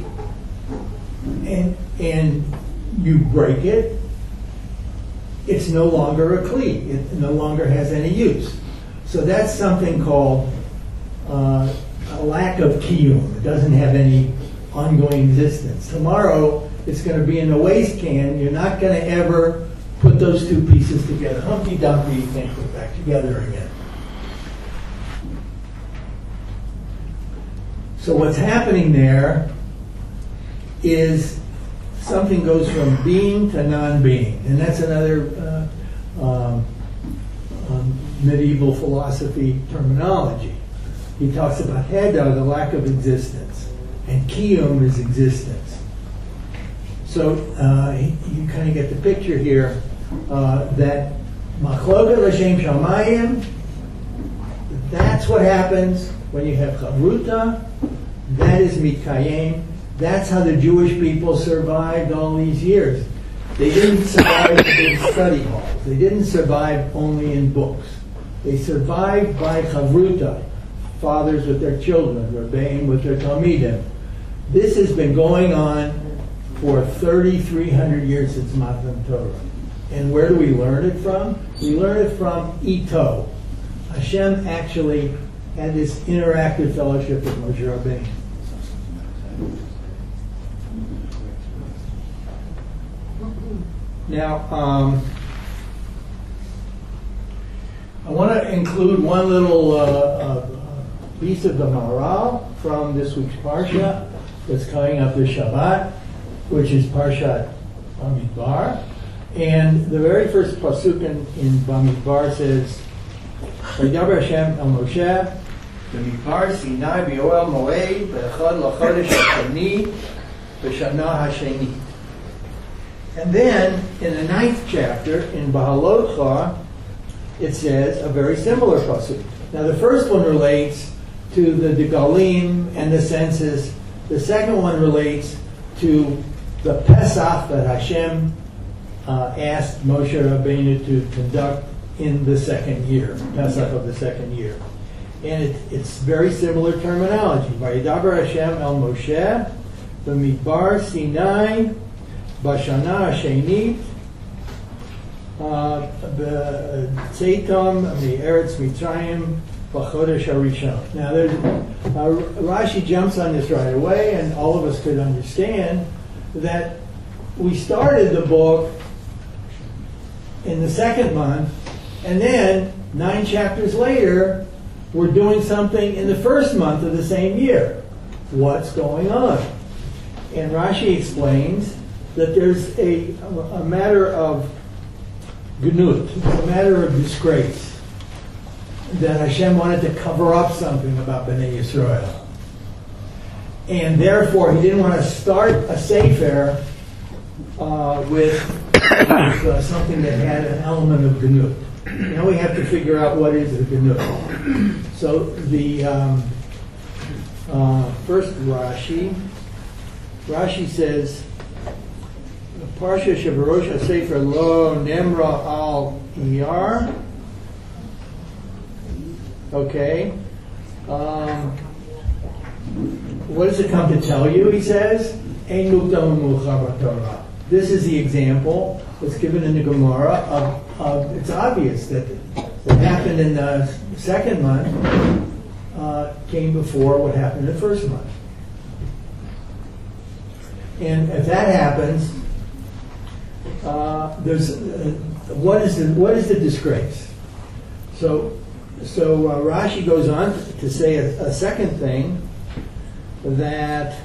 Speaker 1: and you break it, it's no longer a kli. It no longer has any use. So that's something called a lack of kiyum. It doesn't have any ongoing existence. Tomorrow, it's going to be in a waste can. You're not going to ever put those 2 pieces together. Humpty Dumpty, you can't put back together again. So what's happening there is something goes from being to non-being. And that's another medieval philosophy terminology. He talks about Heda, the lack of existence, and Kiyum is existence. So you kind of get the picture here that Machloket L'Shem Shamayim, that's what happens when you have Chavruta, that is Mitkayim. That's how the Jewish people survived all these years. They didn't survive in study halls. They didn't survive only in books. They survived by Chavruta, fathers with their children, Rebbeim with their Talmidim. This has been going on for 3,300 years since Matan Torah. And where do we learn it from? We learn it from Ito. Hashem actually had this interactive fellowship with Moshe Rabbeinu. Now, I want to include one little piece of the Maharal from this week's Parsha that's coming up this Shabbat, which is Parshat Bamidbar. And the very first pasuk in Bamidbar says, "Vayidaber Hashem el Moshe b'midbar Sinai b'Oel Moed b'echad l'chodesh hasheni b'shana hasheni." And then in the 9th chapter in Bahalotcha, it says a very similar pasuk. Now the first one relates to the Degalim and the census. The second one relates to the Pesach that Hashem asked Moshe Rabbeinu to conduct in the second year, Pesach of the second year. And it's very similar terminology. Vayidaber Hashem el Moshe b'midbar Sinai b'shana hashenit b'tzeitam mi'eretz Mitzrayim b'chodesh harishon. Now, Rashi jumps on this right away, and all of us could understand that we started the book in the second month, and then 9 chapters later, we're doing something in the first month of the same year. What's going on? And Rashi explains that there's a matter of gnut, a matter of disgrace, that Hashem wanted to cover up something about Bnei Yisrael. And therefore, he didn't want to start a Sefer with something that had an element of gnut. Now we have to figure out what is a gnut. So the first Rashi says, Parsha Shebarosh HaSefer Lo Nemra Al Iyar. Okay. What does it come to tell you? He says, Ein Nuktam Muchar Torah. This is the example that's given in the Gemara of it's obvious that what happened in the second month came before what happened in the first month. And if that happens, there's what is the disgrace? So Rashi goes on to say a second thing, that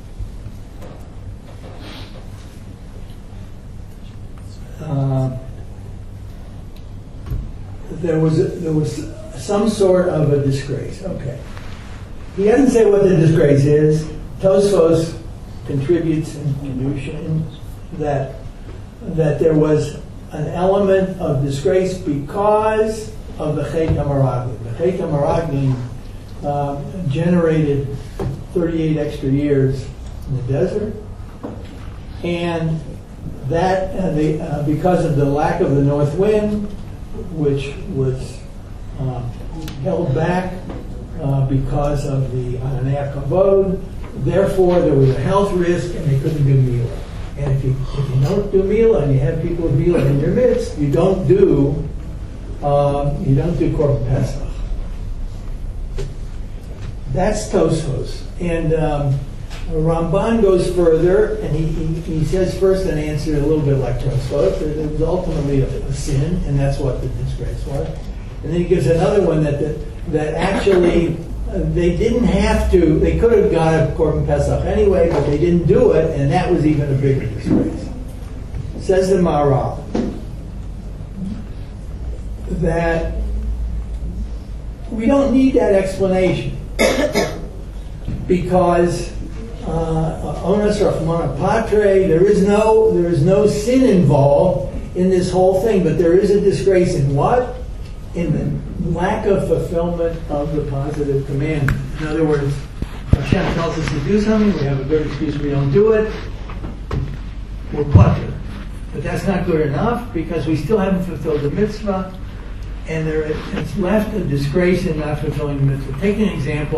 Speaker 1: there was some sort of a disgrace. Okay, he doesn't say what the disgrace is. Tosfos contributes in Kedushin that there was an element of disgrace because of the Chet HaMaraglim. The Chet HaMaraglim generated 38 extra years in the desert, and that because of the lack of the north wind, which was held back because of the Ananei Kavod, therefore there was a health risk and they couldn't do Milah. And if you don't do Milah and you have people with Milah in your midst, you don't do Korban Pesach. That's Tosfos. And Ramban goes further, and he says first an answer a little bit like Tosfos. It was ultimately a sin, and that's what the disgrace was. And then he gives another one that actually they didn't have to. They could have got a Korban Pesach anyway, but they didn't do it, and that was even a bigger disgrace. Says the Maharal. that we don't need that explanation because onus rachmana patre, there is no sin involved in this whole thing, but there is a disgrace in what? In the lack of fulfillment of the positive command. In other words, Hashem tells us to do something, we have a good excuse we don't do it, we're putter. But that's not good enough because we still haven't fulfilled the mitzvah, and it's left a disgrace in not fulfilling the mitzvah. Take an example.